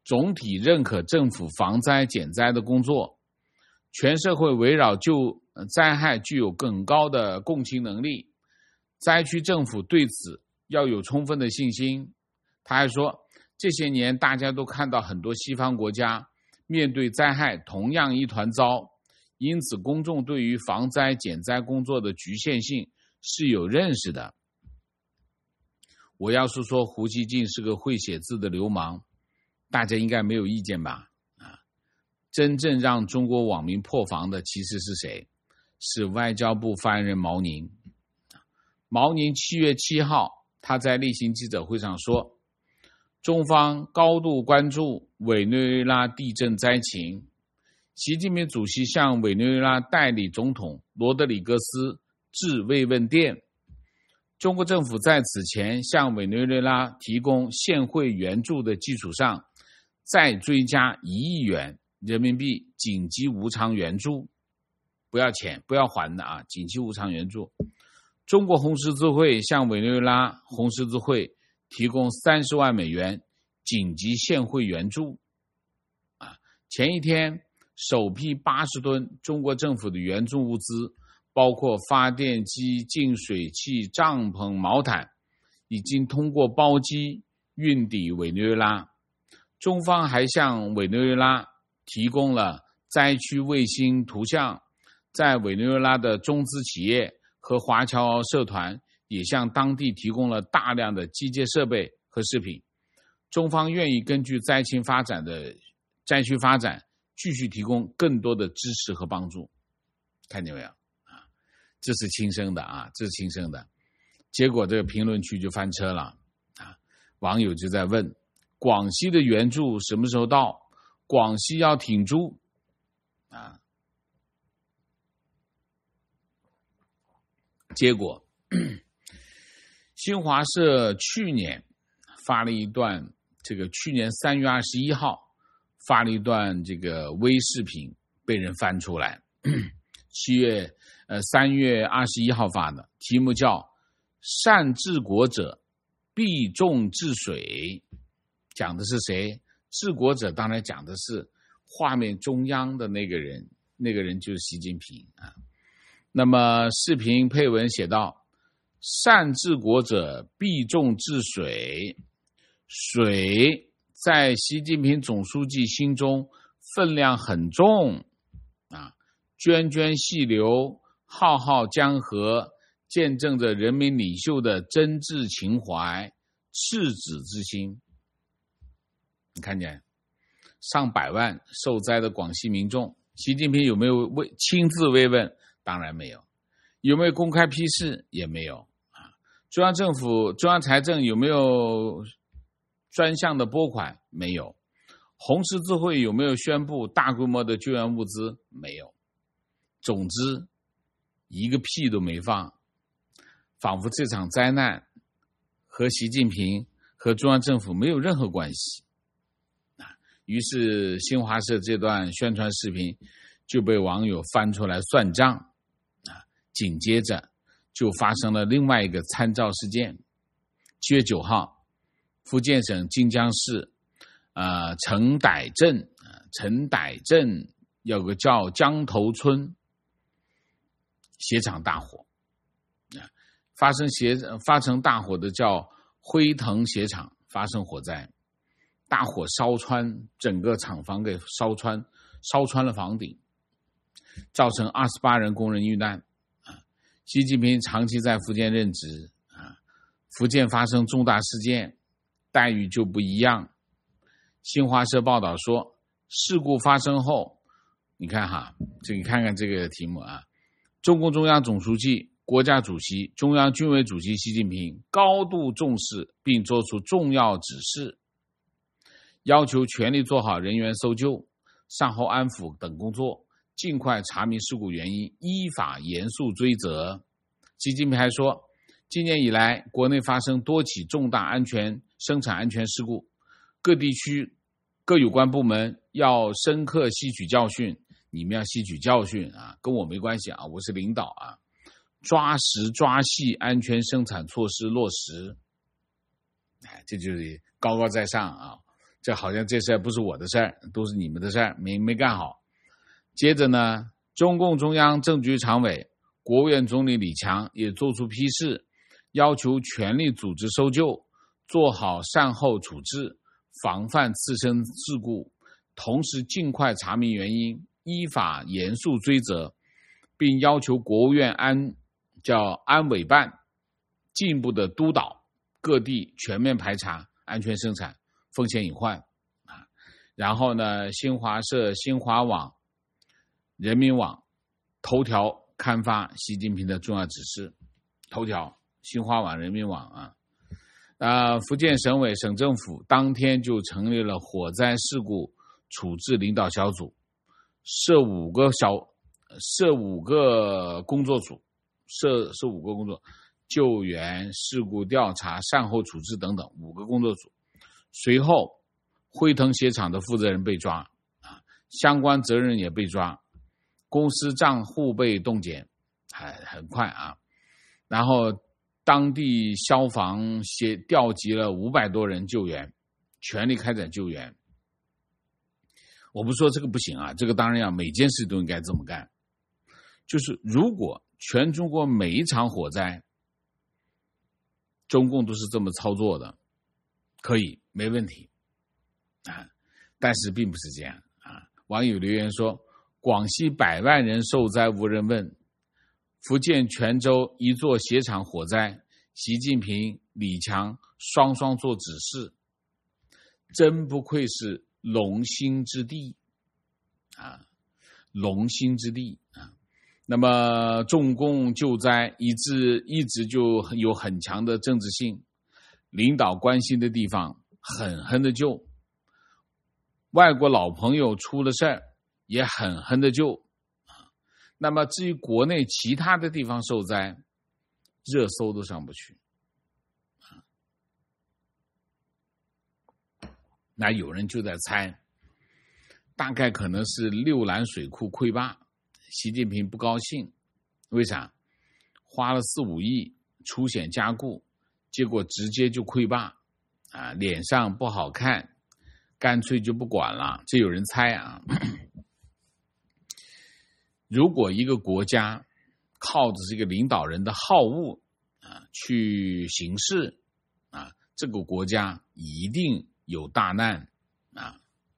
总体认可政府防灾减灾的工作，全社会围绕救灾害具有更高的共情能力，灾区政府对此要有充分的信心。他还说，这些年大家都看到很多西方国家面对灾害同样一团糟，因此公众对于防灾减灾工作的局限性是有认识的。我要是说胡锡进是个会写字的流氓，大家应该没有意见吧？啊，真正让中国网民破防的其实是谁？是外交部发言人毛宁。毛宁七月七号他在例行记者会上说，中方高度关注委内瑞拉地震灾情，习近平主席向委内瑞拉代理总统罗德里戈斯致慰问电。中国政府在此前向委内瑞拉提供现汇援助的基础上，再追加一亿元人民币紧急无偿援助，不要钱，不要还的啊！紧急无偿援助。中国红十字会向委内瑞拉红十字会提供三十万美元紧急现汇援助。啊，前一天首批八十吨中国政府的援助物资，包括发电机、净水器、帐篷、毛毯，已经通过包机运抵委内瑞拉。中方还向委内瑞拉提供了灾区卫星图像，在委内瑞拉的中资企业和华侨社团也向当地提供了大量的机械设备和食品。中方愿意根据灾情发展的灾区发展，继续提供更多的支持和帮助。看见没有？这是亲生的啊，这是亲生的。结果这个评论区就翻车了啊！网友就在问，广西的援助什么时候到？广西要挺住啊！结果新华社去年发了一段，这个去年三月二十一号发了一段这个微视频，被人翻出来。七月呃三月二十一号发的，题目叫善治国者必重治水，讲的是谁？治国者当然讲的是画面中央的那个人，那个人就是习近平啊。那么视频配文写道，善治国者必重治水，水在习近平总书记心中分量很重啊，涓涓细流，浩浩江河，见证着人民领袖的真挚情怀、赤子之心。你看见上百万受灾的广西民众，习近平有没有慰亲自慰问？当然没有。有没有公开批示？也没有啊。中央政府、中央财政有没有专项的拨款？没有。红十字会有没有宣布大规模的救援物资？没有。总之一个屁都没放，仿佛这场灾难和习近平和中央政府没有任何关系。于是新华社这段宣传视频就被网友翻出来算账啊，紧接着就发生了另外一个参照事件。七月九号，福建省晋江市呃陈傣镇呃陈傣镇有个叫江头村鞋厂大火，发生鞋发生大火的叫辉腾鞋厂发生火灾，大火烧穿整个厂房，给烧穿烧穿了房顶，造成二十八人工人遇难。习近平长期在福建任职啊，福建发生重大事件，待遇就不一样。新华社报道说，事故发生后，你看哈，这个看看这个题目啊，中共中央总书记、国家主席、中央军委主席习近平高度重视并作出重要指示，要求全力做好人员搜救、善后安抚等工作，尽快查明事故原因，依法严肃追责。习近平还说，今年以来，国内发生多起重大安全、生产安全事故，各地区各有关部门要深刻吸取教训，你们要吸取教训啊，跟我没关系啊，我是领导啊，抓实抓细安全生产措施落实。哎，这就是高高在上啊， 这好像这事儿不是我的事儿，都是你们的事儿，没没干好。接着呢，中共中央政局常委、国务院总理李强也作出批示，要求全力组织搜救，做好善后处置，防范次生事故，同时尽快查明原因，依法严肃追责，并要求国务院安叫安委办进一步的督导各地全面排查安全生产风险隐患啊。然后呢，新华社、新华网、人民网头条刊发习近平的重要指示。头条、新华网、人民网啊。呃，福建省委、省政府当天就成立了火灾事故处置领导小组，设五个小设五个工作组，设设五个工作，救援、事故调查、善后处置等等五个工作组。随后，辉腾鞋厂的负责人被抓，啊，相关责任也被抓，公司账户被冻结，还很快啊。然后，当地消防协调集了五百多人救援，全力开展救援。我不说这个不行啊，这个当然要每件事都应该这么干。就是如果全中国每一场火灾，中共都是这么操作的，可以没问题啊。但是并不是这样啊。网友留言说，广西百万人受灾无人问，福建泉州一座鞋厂火灾，习近平、李强双双做指示，真不愧是龙兴之地啊，龙兴之地啊。那么中共救灾一直一直就有很强的政治性，领导关心的地方狠狠的救，外国老朋友出了事儿也狠狠的救。那么至于国内其他的地方受灾，热搜都上不去。那有人就在猜，大概可能是六兰水库溃坝，习近平不高兴，为啥？花了四五亿出险加固，结果直接就溃坝，啊，脸上不好看，干脆就不管了。这有人猜啊。如果一个国家靠着这个领导人的好恶啊去行事啊，这个国家一定有大难啊。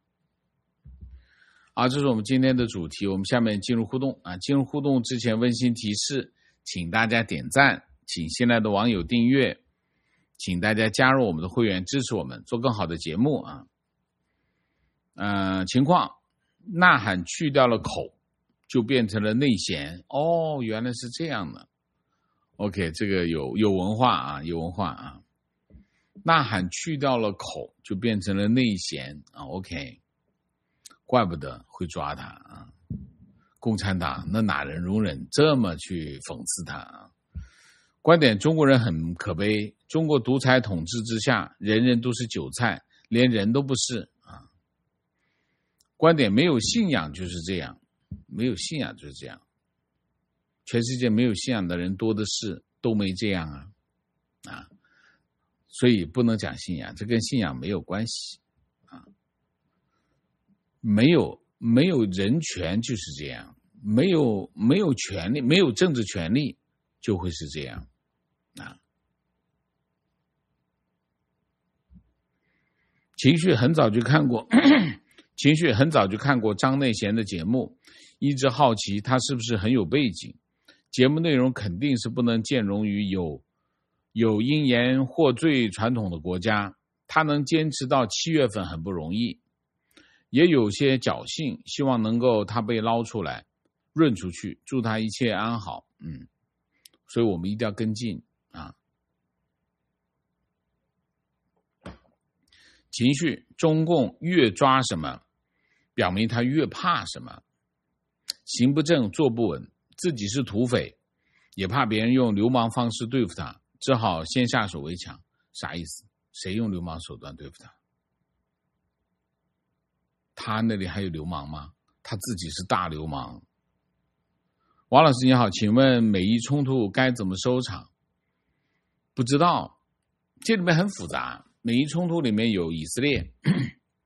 好，这是我们今天的主题。我们下面进入互动啊。进入互动之前，温馨提示，请大家点赞，请新来的网友订阅，请大家加入我们的会员，支持我们做更好的节目啊。呃，情况，呐喊去掉了口，就变成了内弦。哦，原来是这样的。OK， 这个有有文化啊，有文化啊。呐喊去掉了口，就变成了内弦啊。OK。怪不得会抓他啊！共产党那哪能容忍这么去讽刺他啊？观点：中国人很可悲，中国独裁统治之下，人人都是韭菜，连人都不是啊。观点：没有信仰就是这样，没有信仰就是这样。全世界没有信仰的人多的是，都没这样啊啊！所以不能讲信仰，这跟信仰没有关系。没有没有人权就是这样，没有没有权利，没有政治权利就会是这样啊。情绪很早就看过，情绪很早就看过张内贤的节目，一直好奇他是不是很有背景。节目内容肯定是不能兼容于有有因言获罪传统的国家，他能坚持到七月份很不容易。也有些侥幸，希望能够他被捞出来，润出去，祝他一切安好。嗯，所以我们一定要跟进啊。情绪，中共越抓什么，表明他越怕什么。行不正，坐不稳，自己是土匪，也怕别人用流氓方式对付他，只好先下手为强。啥意思？谁用流氓手段对付他？他那里还有流氓吗？他自己是大流氓。王老师你好，请问美伊冲突该怎么收场？不知道，这里面很复杂。美伊冲突里面有以色列，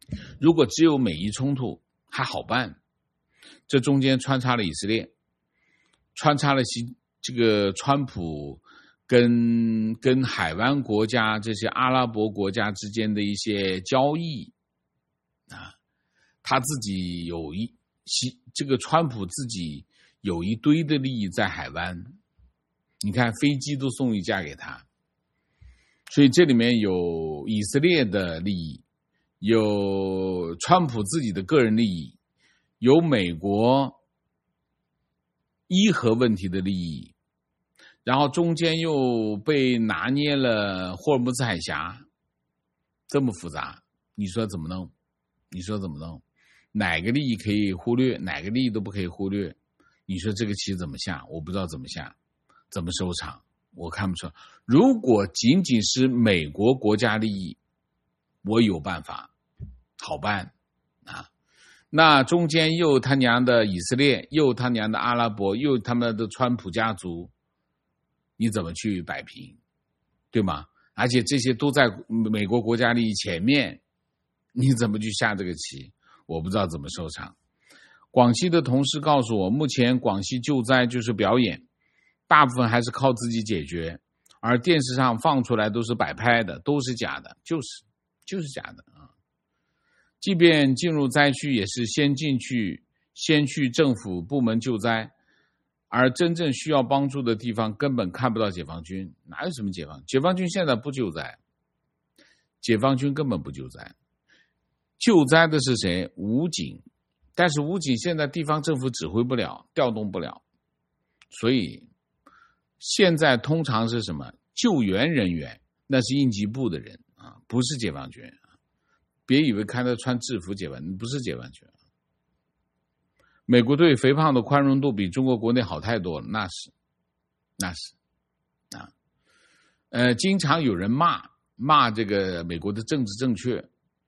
如果只有美伊冲突还好办，这中间穿插了以色列，穿插了西这个川普跟跟海湾国家这些阿拉伯国家之间的一些交易啊，他自己有一西这个川普自己有一堆的利益在海湾，你看飞机都送一架给他，所以这里面有以色列的利益，有川普自己的个人利益，有美国伊核问题的利益，然后中间又被拿捏了霍尔木兹海峡，这么复杂，你说怎么弄？你说怎么弄？哪个利益可以忽略，哪个利益都不可以忽略？你说这个棋怎么下？我不知道怎么下，怎么收场？我看不出来。如果仅仅是美国国家利益，我有办法，好办啊。那中间又他娘的以色列，又他娘的阿拉伯，又他们的川普家族，你怎么去摆平？对吗？而且这些都在美国国家利益前面，你怎么去下这个棋？我不知道怎么收场。广西的同事告诉我，目前广西救灾就是表演，大部分还是靠自己解决，而电视上放出来都是摆拍的，都是假的，就是就是假的啊！即便进入灾区，也是先进去，先去政府部门救灾，而真正需要帮助的地方根本看不到解放军，哪有什么解放？解放军现在不救灾，解放军根本不救灾，救灾的是谁？武警。但是武警现在地方政府指挥不了，调动不了，所以现在通常是什么？救援人员那是应急部的人啊，不是解放军。别以为看他穿制服解放，不是解放军。美国对肥胖的宽容度比中国国内好太多了，那是，那是啊，呃，经常有人骂骂这个美国的政治正确。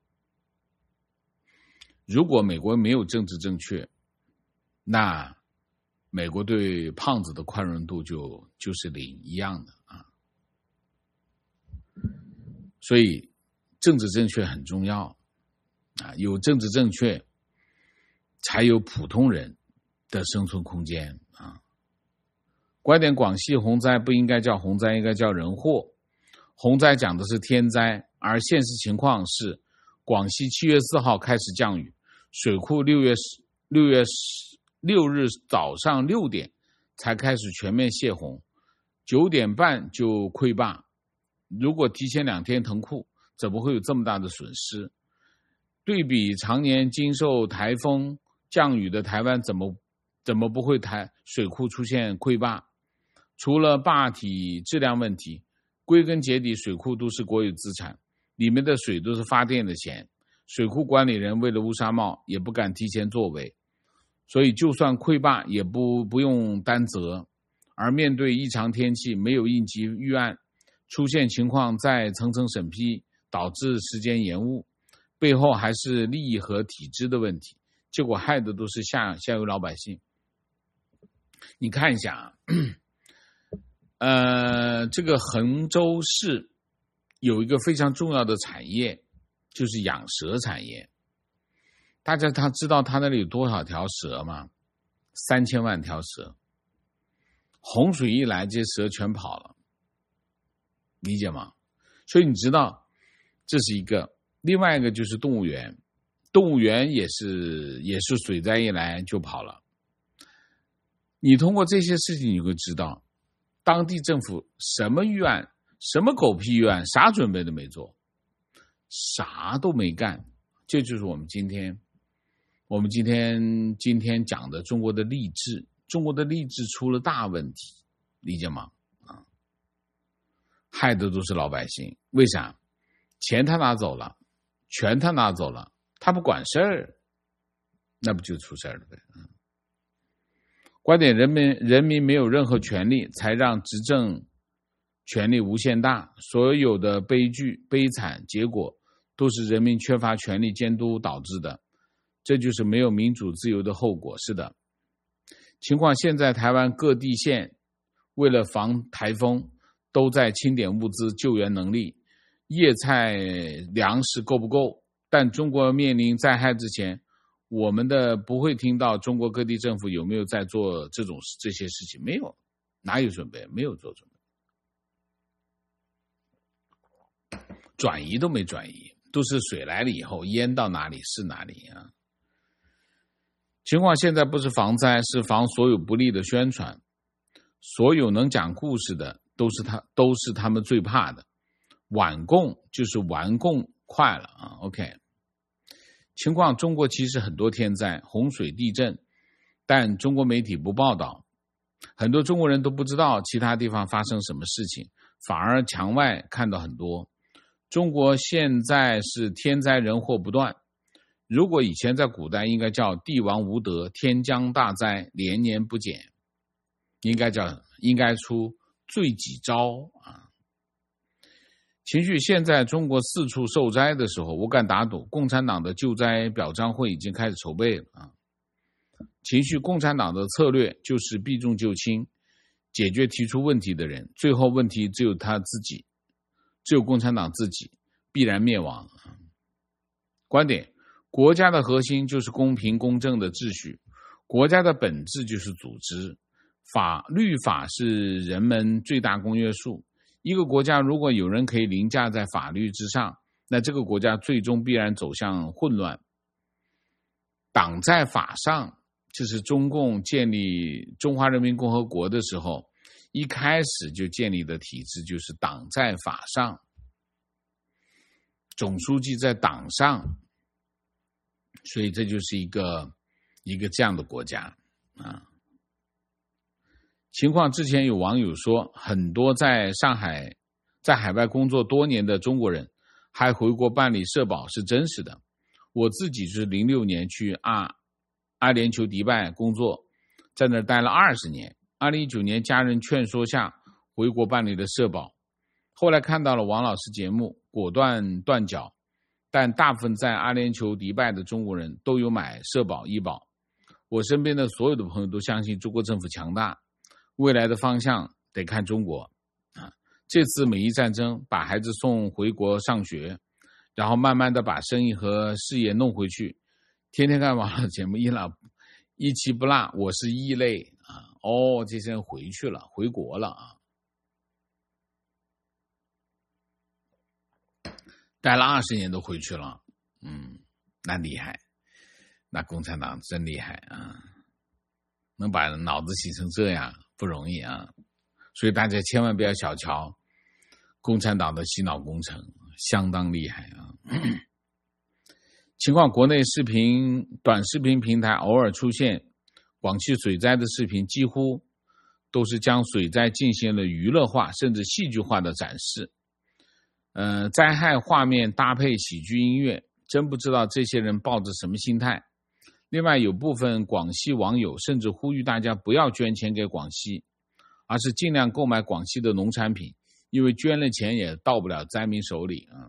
如果美国没有政治正确，那美国对胖子的宽容度就就是零一样的啊。所以政治正确很重要啊，有政治正确，才有普通人的生存空间啊。观点：广西洪灾不应该叫洪灾，应该叫人祸。洪灾讲的是天灾，而现实情况是，广西七月四号开始降雨，水库六月六月六日早上六点才开始全面泄洪，九点半就溃坝。如果提前两天腾库，怎么会有这么大的损失？对比常年经受台风降雨的台湾，怎么怎么不会台水库出现溃坝？除了坝体质量问题，归根结底水库都是国有资产，里面的水都是发电的钱，水库管理人为了乌纱帽也不敢提前作为，所以就算溃坝也不不用担责。而面对异常天气，没有应急预案，出现情况再层层审批，导致时间延误，背后还是利益和体制的问题，结果害的都是下下游老百姓。你看一下啊，呃，这个衡州市有一个非常重要的产业，就是养蛇产业。大家他知道他那里有多少条蛇吗？三千万条蛇。洪水一来，这些蛇全跑了，理解吗？所以你知道，这是一个。另外一个就是动物园，动物园也是也是水灾一来就跑了。你通过这些事情，你会知道，当地政府什么预案，什么狗屁预案，啥准备都没做，啥都没干。这就是我们今天，我们今天今天讲的中国的吏治，中国的吏治出了大问题，理解吗？啊，害的都是老百姓。为啥？钱他拿走了，权他拿走了，他不管事儿，那不就出事儿了呗？嗯。观点：人民人民没有任何权利，才让执政权力无限大。所有的悲剧、悲惨结果，都是人民缺乏权力监督导致的。这就是没有民主自由的后果。是的，情况现在台湾各地县为了防台风，都在清点物资救援能力。叶菜粮食够不够？ 但中国面临灾害之前，我们的不会听到中国各地政府有没有在做这种这些事情，没有，哪有准备？没有做准备，转移都没转移，都是水来了以后淹到哪里是哪里啊。情况现在不是防灾，是防所有不利的宣传。所有能讲故事的都是他，都是他们最怕的。晚供就是完供快了啊。OK， 情况中国其实很多天灾，洪水、地震，但中国媒体不报道，很多中国人都不知道其他地方发生什么事情，反而墙外看到很多。中国现在是天灾人祸不断，如果以前在古代应该叫帝王无德，天降大灾，连年不减，应该叫应该出罪己招啊。情绪现在中国四处受灾的时候，我敢打赌共产党的救灾表彰会已经开始筹备了啊。情绪共产党的策略就是避重就轻，解决提出问题的人，最后问题只有他自己，只有共产党自己，必然灭亡。观点，国家的核心就是公平公正的秩序，国家的本质就是组织，法律法是人们最大公约数。一个国家如果有人可以凌驾在法律之上，那这个国家最终必然走向混乱。党在法上，就是中共建立中华人民共和国的时候，一开始就建立的体制就是党在法上，总书记在党上，所以这就是一个一个这样的国家啊。情况之前有网友说，很多在上海在海外工作多年的中国人还回国办理社保，是真实的。我自己是零六年去阿阿联酋迪拜工作，在那儿待了二十年。二零一九年家人劝说下回国办理了社保，后来看到了王老师节目，果断断缴。但大部分在阿联酋迪拜的中国人都有买社保医保。我身边的所有的朋友都相信中国政府强大，未来的方向得看中国啊！这次美伊战争把孩子送回国上学，然后慢慢的把生意和事业弄回去，天天看网络节目，一落一期不落，我是异类啊！哦，这些人回去了，回国了啊！待了二十年都回去了，嗯，那厉害，那共产党真厉害啊！能把脑子洗成这样不容易啊，所以大家千万不要小瞧共产党的洗脑工程，相当厉害啊。情况，国内视频短视频平台偶尔出现广西水灾的视频，几乎都是将水灾进行了娱乐化甚至戏剧化的展示，呃，灾害画面搭配喜剧音乐，真不知道这些人抱着什么心态。另外有部分广西网友甚至呼吁大家不要捐钱给广西，而是尽量购买广西的农产品，因为捐了钱也到不了灾民手里啊。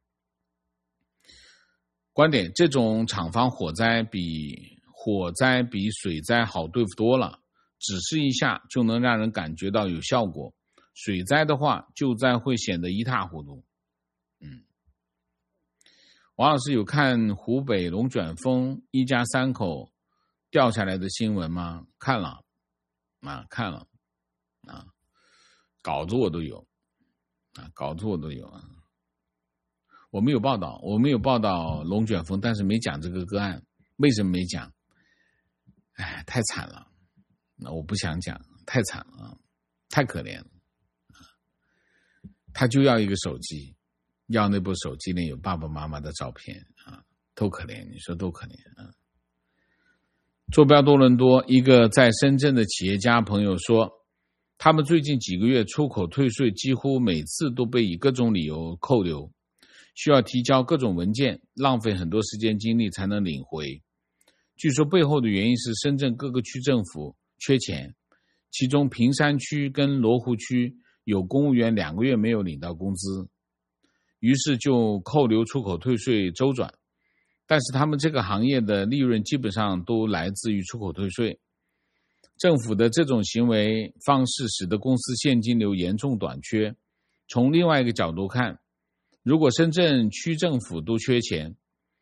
观点，这种厂房火灾比火灾比水灾好对付多了，指示一下就能让人感觉到有效果，水灾的话救灾会显得一塌糊涂。嗯。王老师有看湖北龙卷风一家三口掉下来的新闻吗？看了啊，看了啊，稿子我都有啊，稿子我都有啊。我没有报道，我没有报道龙卷风，但是没讲这个个案。为什么没讲？哎，太惨了，那我不想讲，太惨了，太可怜了。他就要一个手机，要那部手机里有爸爸妈妈的照片啊，多可怜！你说多可怜啊！坐标多伦多，一个在深圳的企业家朋友说，他们最近几个月出口退税几乎每次都被以各种理由扣留，需要提交各种文件，浪费很多时间精力才能领回。据说背后的原因是深圳各个区政府缺钱，其中坪山区跟罗湖区有公务员两个月没有领到工资，于是就扣留出口退税周转。但是他们这个行业的利润基本上都来自于出口退税，政府的这种行为方式使得公司现金流严重短缺。从另外一个角度看，如果深圳区政府都缺钱，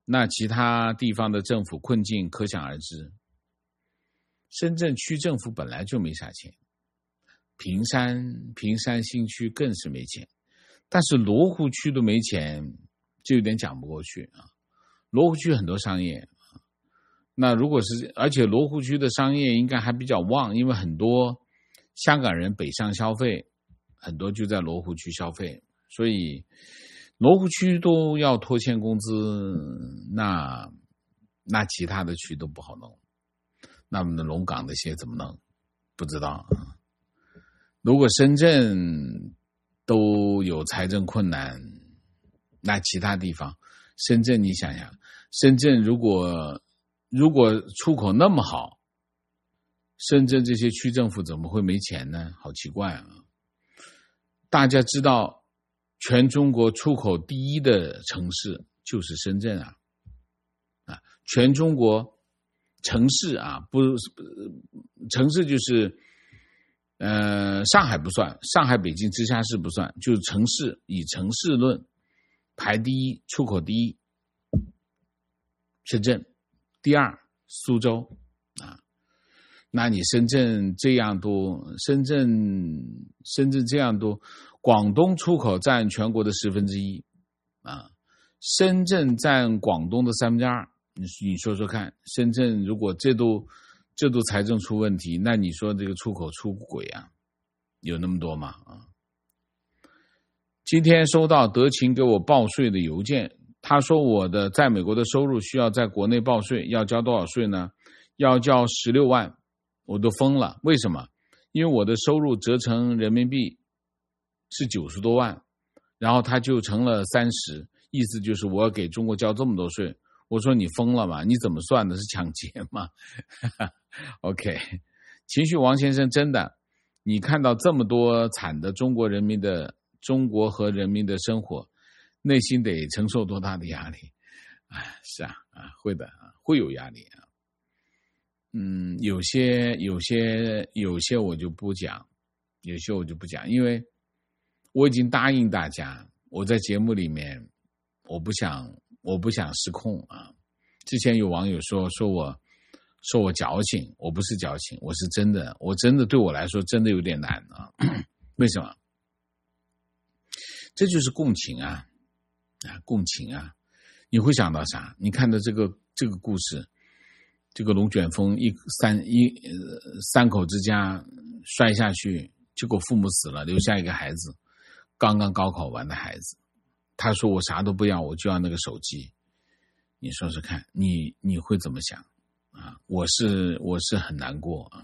那其他地方的政府困境可想而知。深圳区政府本来就没啥钱，坪山坪山新区更是没钱，但是罗湖区都没钱，就有点讲不过去啊。罗湖区很多商业，那如果是，而且罗湖区的商业应该还比较旺，因为很多香港人北上消费，很多就在罗湖区消费，所以罗湖区都要拖欠工资，那那其他的区都不好弄。那么龙岗那些怎么弄？不知道。如果深圳都有财政困难，那其他地方，深圳你想想，深圳如果如果出口那么好，深圳这些区政府怎么会没钱呢？好奇怪啊！大家知道，全中国出口第一的城市就是深圳啊，啊，全中国城市啊，不，城市就是，呃，上海不算，上海、北京、直辖市不算，就是城市，以城市论排第一，出口第一，深圳，第二苏州啊。那你深圳这样多，深圳深圳这样多，广东出口占全国的十分之一啊，深圳占广东的三分之二。你你说说看，深圳如果这都这都财政出问题，那你说这个出口出轨啊，有那么多吗？啊，今天收到德勤给我报税的邮件，他说我的在美国的收入需要在国内报税，要交多少税呢？要交十六万，我都疯了。为什么？因为我的收入折成人民币是九十多万，然后他就成了三十，意思就是我要给中国交这么多税。我说你疯了吗？你怎么算的？是抢劫吗？OK， 情绪王先生，真的，你看到这么多惨的中国人民的中国和人民的生活，内心得承受多大的压力？哎，是啊，啊，会的，会有压力啊。嗯，有些有些有些我就不讲，有些我就不讲，因为我已经答应大家，我在节目里面，我不想。我不想失控啊！之前有网友说说我说我矫情，我不是矫情，我是真的，我真的对我来说真的有点难啊！为什么？这就是共情啊啊，共情啊！你会想到啥？你看到这个这个故事，这个龙卷风一三一、呃、三口之家摔下去，结果父母死了，留下一个孩子，刚刚高考完的孩子。他说我啥都不要，我就要那个手机。你说说看，你你会怎么想啊？我是我是很难过啊。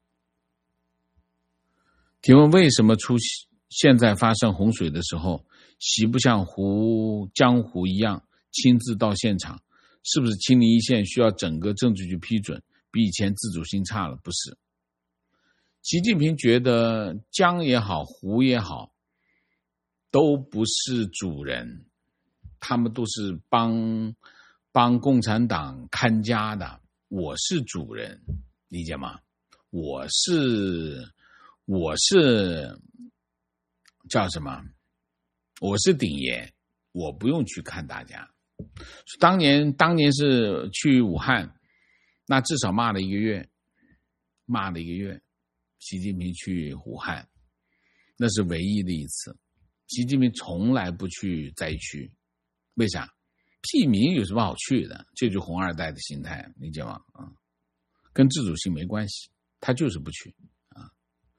提问：为什么出现在发生洪水的时候，习不像湖江湖一样亲自到现场？是不是亲临一线需要整个政治局批准，比以前自主性差了？不是。习近平觉得江也好，湖也好，都不是主人，他们都是帮帮共产党看家的。我是主人，理解吗？我是我是叫什么？我是顶爷，我不用去看大家。当年当年是去武汉，那至少骂了一个月，骂了一个月。习近平去武汉，那是唯一的一次。习近平从来不去灾区，为啥？屁民有什么好去的？这就是红二代的心态，理解吗？啊，跟自主性没关系，他就是不去啊。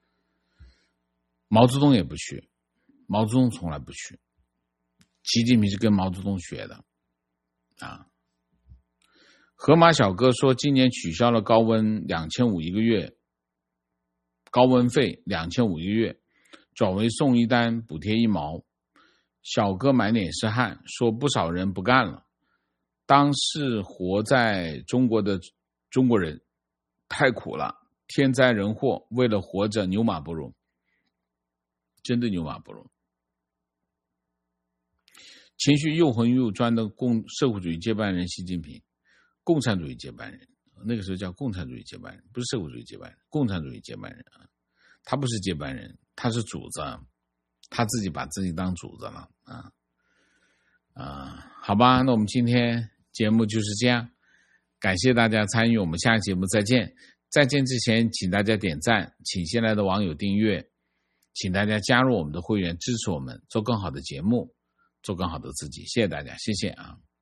毛泽东也不去，毛泽东从来不去。习近平是跟毛泽东学的啊。河马小哥说，今年取消了高温两千五一个月，高温费两千五一个月。转为送一单补贴一毛，小哥满脸是汗，说不少人不干了。当是活在中国的中国人太苦了，天灾人祸，为了活着牛马不如，真的牛马不如。情绪又红又专的共社会主义接班人习近平，共产主义接班人，那个时候叫共产主义接班人，不是社会主义接班人，共产主义接班人啊，他不是接班人。他是主子，他自己把自己当主子了啊啊，好吧，那我们今天节目就是这样，感谢大家参与，我们下期节目再见。再见之前，请大家点赞，请新来的网友订阅，请大家加入我们的会员，支持我们做更好的节目，做更好的自己。谢谢大家，谢谢啊。